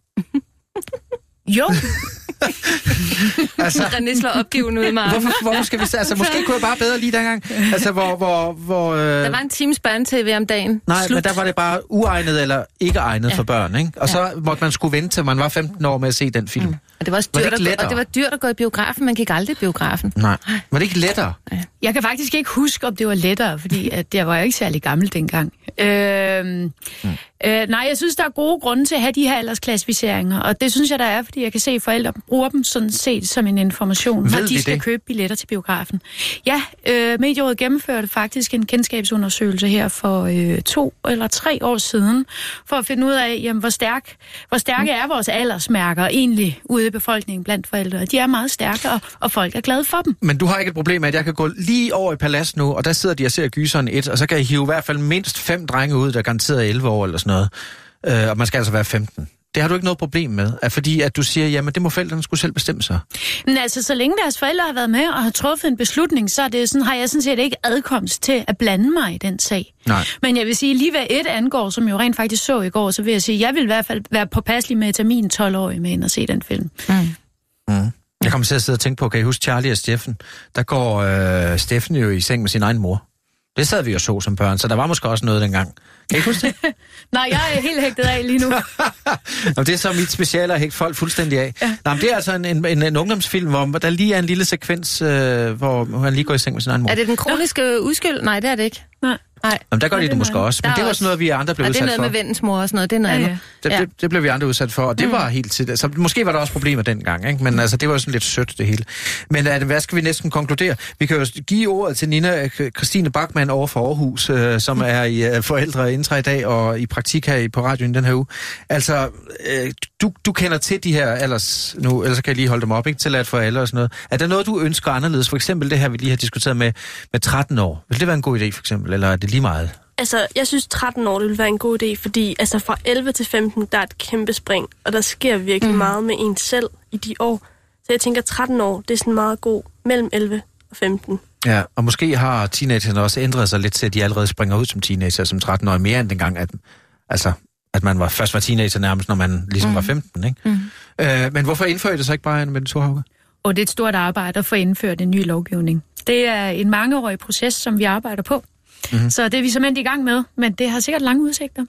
Jo. altså, René slår opgivende ud med hvorfor, hvorfor skal vi... Altså, måske kunne jeg bare bedre lige dengang. Altså, hvor... hvor, hvor øh... Der var en times børne-tv om dagen. Nej, Slut. Men der var det bare uegnet eller ikke egnet ja. for børn, ikke? Og ja. så måtte man skulle vente til man var femten år med at se den film. Mm. Og det var også dyrt, var det at, og det var dyrt at gå i biografen. Man gik aldrig i biografen. Nej. Var det ikke lettere? Ja. Jeg kan faktisk ikke huske, om det var lettere, fordi at jeg var jo ikke særlig gammel dengang. Øh, mm. øh, nej, jeg synes, der er gode grunde til at have de her aldersklassificeringer, og det synes jeg, der er, fordi jeg kan se, at forældre bruger dem sådan set som en information, når de skal det? købe billetter til biografen. Ja, øh, Medierådet gennemførte faktisk en kendskabsundersøgelse her for øh, to eller tre år siden, for at finde ud af, jamen, hvor, stærk, hvor stærke mm. er vores aldersmærker egentlig ude i befolkningen blandt forældre. De er meget stærke, og, og folk er glade for dem. Men du har ikke et problem med, at jeg kan gå lige over i Palads nu, og der sidder de og ser Gyseren et, og så kan I hive i hvert fald mindst fem drenge ud, der garanteret er elleve år eller sådan noget. Øh, og man skal altså være femten. Det har du ikke noget problem med, at fordi at du siger, jamen det må forældrene skulle selv bestemme sig. Men altså, så længe deres forældre har været med og har truffet en beslutning, så er det sådan, har jeg sådan set ikke adkomst til at blande mig i den sag. Nej. Men jeg vil sige, lige hvad et angår, som jeg jo rent faktisk så i går, så vil jeg sige, jeg vil i hvert fald være påpasselig med at tage min tolv-årige med ind og se den film. Mm. Mm. Jeg kommer til at sidde og tænke på, kan I huske Charlie og Steffen? Der går øh, Steffen jo i seng med sin egen mor. Det sad vi jo så som børn, så der var måske også noget dengang. Kan I huske det? Nej, jeg er helt hægtet af lige nu. Nå, det er så mit speciale at hægte folk fuldstændig af. Ja. Nå, men det er altså en, en, en, en ungdomsfilm, hvor der lige er en lille sekvens, øh, hvor han lige går i seng med sin egen mor. Er det den kroniske ja. udskyld? Nej, det er det ikke. Nej. Nej. Jamen, der gør de det måske også, men det var sådan noget, vi andre blev udsat for. Det er noget med vennens mor og sådan noget, det er noget ja, andet. Det, ja. det, det blev vi andre udsat for, og det mm. var helt til. Så måske var der også problemer dengang, ikke? Men altså, det var sådan lidt sødt, det hele. Men altså, hvad skal vi næsten konkludere? Vi kan jo give ordet til Nina Christine Bachmann over for Aarhus, øh, som mm. er i uh, forældre intra i dag og i praktik her på radioen den her uge. Altså, øh, du, du kender til de her alders, nu, ellers kan jeg lige holde dem op, ikke? Tilladt for alle og sådan noget. Er der noget, du ønsker anderledes? For eksempel det her, vi lige har diskuteret med, med tretten år. Vil det være en god idé, for eksempel? Eller er det lige meget? Altså, jeg synes tretten år, det vil være en god idé, fordi altså fra elleve til femten, der er et kæmpe spring, og der sker virkelig mm. meget med en selv i de år. Så jeg tænker, tretten år, det er sådan meget god mellem elleve og femten. Ja, og måske har teenagerne også ændret sig lidt til, at de allerede springer ud som teenager, som tretten-årige, mere end dengang, at, altså, at man var, først var teenager nærmest, når man ligesom mm. var femten, ikke? Mm. Øh, men hvorfor indfører I det så ikke bare med den Thorhauge? Og det er et stort arbejde at få indført en ny lovgivning. Det er en mangeårig proces, som vi arbejder på. Mm-hmm. Så det er vi simpelthen i gang med, men det har sikkert lange udsigter.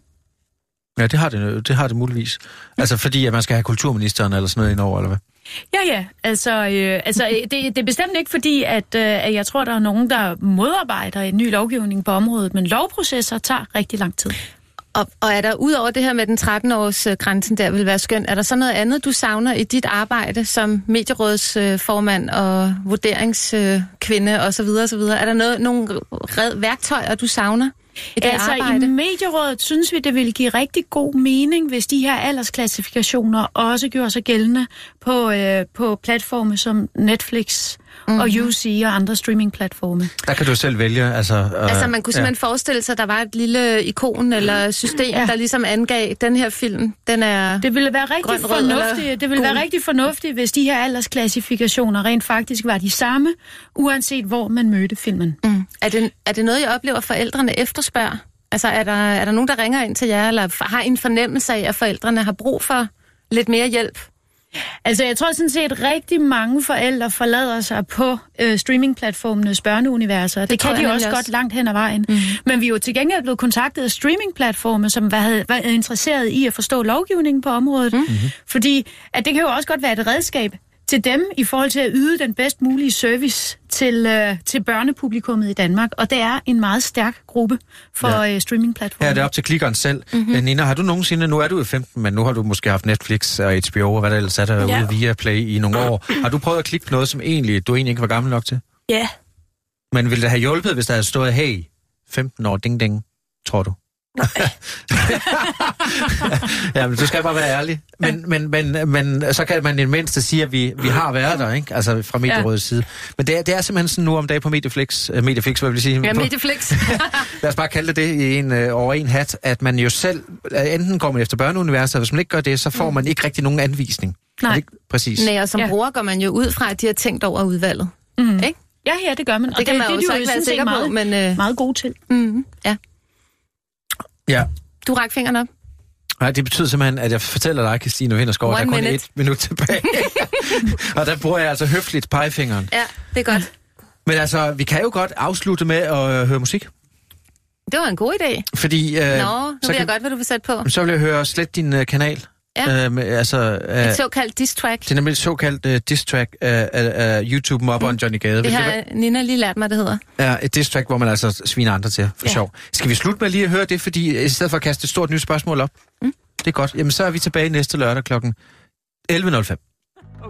Ja, det har det, det har det muligvis. Altså fordi, at man skal have kulturministeren eller sådan noget indover, eller hvad? Ja, ja. Altså, øh, altså det, det er bestemt ikke fordi, at, øh, at jeg tror, der er nogen, der modarbejder en ny lovgivning på området, men lovprocesser tager rigtig lang tid. Og, og er der, ud over det her med den tretten-års øh, grænsen, der vil være skøn, er der så noget andet, du savner i dit arbejde som medierådsformand øh, og vurderingskvinde øh, osv. osv.? Er der noget, nogle red, værktøjer, du savner i det altså, arbejde? I medierådet synes vi, det ville give rigtig god mening, hvis de her aldersklassifikationer også gjorde sig gældende på, øh, på platforme som Netflix mm-hmm. og U C og andre streamingplatforme. Der kan du selv vælge. Altså, øh, altså man kunne simpelthen ja. forestille sig, at der var et lille ikon eller system, ja. der ligesom angav den her film. Den er det ville være rigtig grøn, fornuftigt. Rød, det ville være rigtig fornuftigt, hvis de her aldersklassifikationer rent faktisk var de samme, uanset hvor man mødte filmen. Mm. Er, det, er det noget, jeg oplever, at forældrene efterspørger? Altså er der, er der nogen, der ringer ind til jer, eller har en fornemmelse af, at forældrene har brug for lidt mere hjælp? Altså, jeg tror sådan set, at rigtig mange forældre forlader sig på øh, streamingplatformenes børneuniverser. Det, det kan de også, også godt langt hen ad vejen. Mm. Men vi er jo til gengæld blevet kontaktet af streamingplatforme, som var, var interesseret i at forstå lovgivningen på området. Mm-hmm. Fordi at det kan jo også godt være et redskab til dem i forhold til at yde den bedst mulige service til, øh, til børnepublikummet i Danmark. Og det er en meget stærk gruppe for ja. øh, streamingplatformer. Ja, det er op til klikkeren selv. Mm-hmm. Nina, har du nogensinde, nu er du jo femten, men nu har du måske haft Netflix og H B O og hvad der ellers er der ja. ude via Play i nogle år. Har du prøvet at klikke på noget, som egentlig, du egentlig ikke var gammel nok til? Ja. Men ville det have hjulpet, hvis der havde stået, hey, femten år, ding ding, tror du? Nej. Ja, men du skal bare være ærlig. Men, men, men, men så kan man i det mindste sige, at vi, vi har været der, ikke? Altså fra Medierådets ja. side. Men det er, det er simpelthen sådan nu om dagen på Medieflix, uh, Medieflix, hvad vil jeg sige? Ja, Medieflix. Lad os bare kalde det det i en, uh, over en hat, at man jo selv, uh, enten går man efter børneuniverset, og hvis man ikke gør det, så får man ikke rigtig nogen anvisning. Nej. Ikke? Præcis. Nej, og som ja. bruger går man jo ud fra, at de har tænkt over udvalget. Mm. Ikke? Ja, ja, det gør man. Og det, det kan man det, jo det, så ikke være sikker meget, på, men... Uh... meget god til. Mm-hmm. Ja. Ja. Du rækker fingeren op. Nej, det betyder simpelthen, at jeg fortæller dig, Christine Vinterskov, der er kun et minut tilbage. Og der bruger jeg altså høfligt pegefingeren. Ja, det er godt. Men altså, vi kan jo godt afslutte med at øh, høre musik. Det var en god idé. Fordi... Øh, Nå, nu så ved kan, jeg godt, hvad du vil sætte på. Så vil jeg høre slet din øh, kanal. Ja. Øh, med, altså, øh, et såkaldt diss track. Det er nemlig et såkaldt øh, diss track af øh, øh, YouTube-mobberen mm. Johnny Gade. Det har det Nina lige lært mig, det hedder. Ja, et diss track, hvor man altså sviner andre til for ja. sjov. Skal vi slutte med lige at høre det, fordi i stedet for at kaste et stort nyt spørgsmål op? Mm. Det er godt. Jamen, så er vi tilbage næste lørdag klokken elleve nul fem. Okay.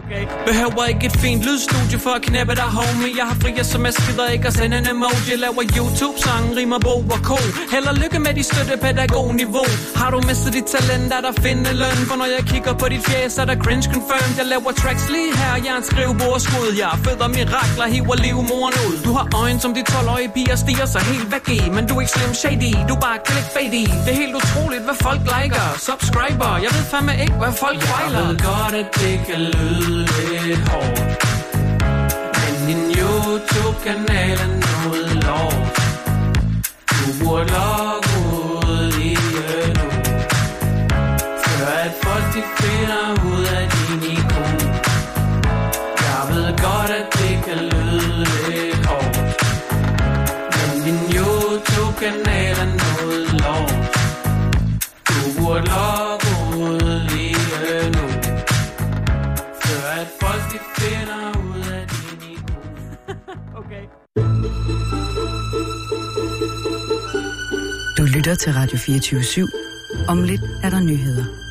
Okay. Behøver ikke et fint lydstudie for at knæppe dig, homie. Jeg har fri sms, gider ikke at sende en emoji. Laver YouTube-sange, rimer bog og ko. Held og lykke med de støttepædagog-niveau. Har du mistet dit talent, er der finde løn? For når jeg kigger på dit fjes, er der cringe confirmed. Jeg laver tracks lige her, jeg er en skrivebordskud. Jeg føder mirakler, hiver livmoren ud. Du har øjne som de tolv-årige piger stiger så helt væk i. Men du er ikke slim shady, du er bare clickbait i. Det er helt utroligt, hvad folk liker. Subscriber, jeg ved fandme ikke, hvad folk fejler. Jeg ved godt, at det kan lyde lidt hårdt, men din YouTube-kanal er noget lort. Du burde logge ud lige nu, før at folk de finder ud af din ikon. Jeg ved godt, at det kan lyde lidt hårdt, men din YouTube-kanal er noget lort. Du burde logge ud lige nu, før at folk de finder ud af din ikon. Okay. Du lytter til Radio fireogtyve syv. Om lidt er der nyheder.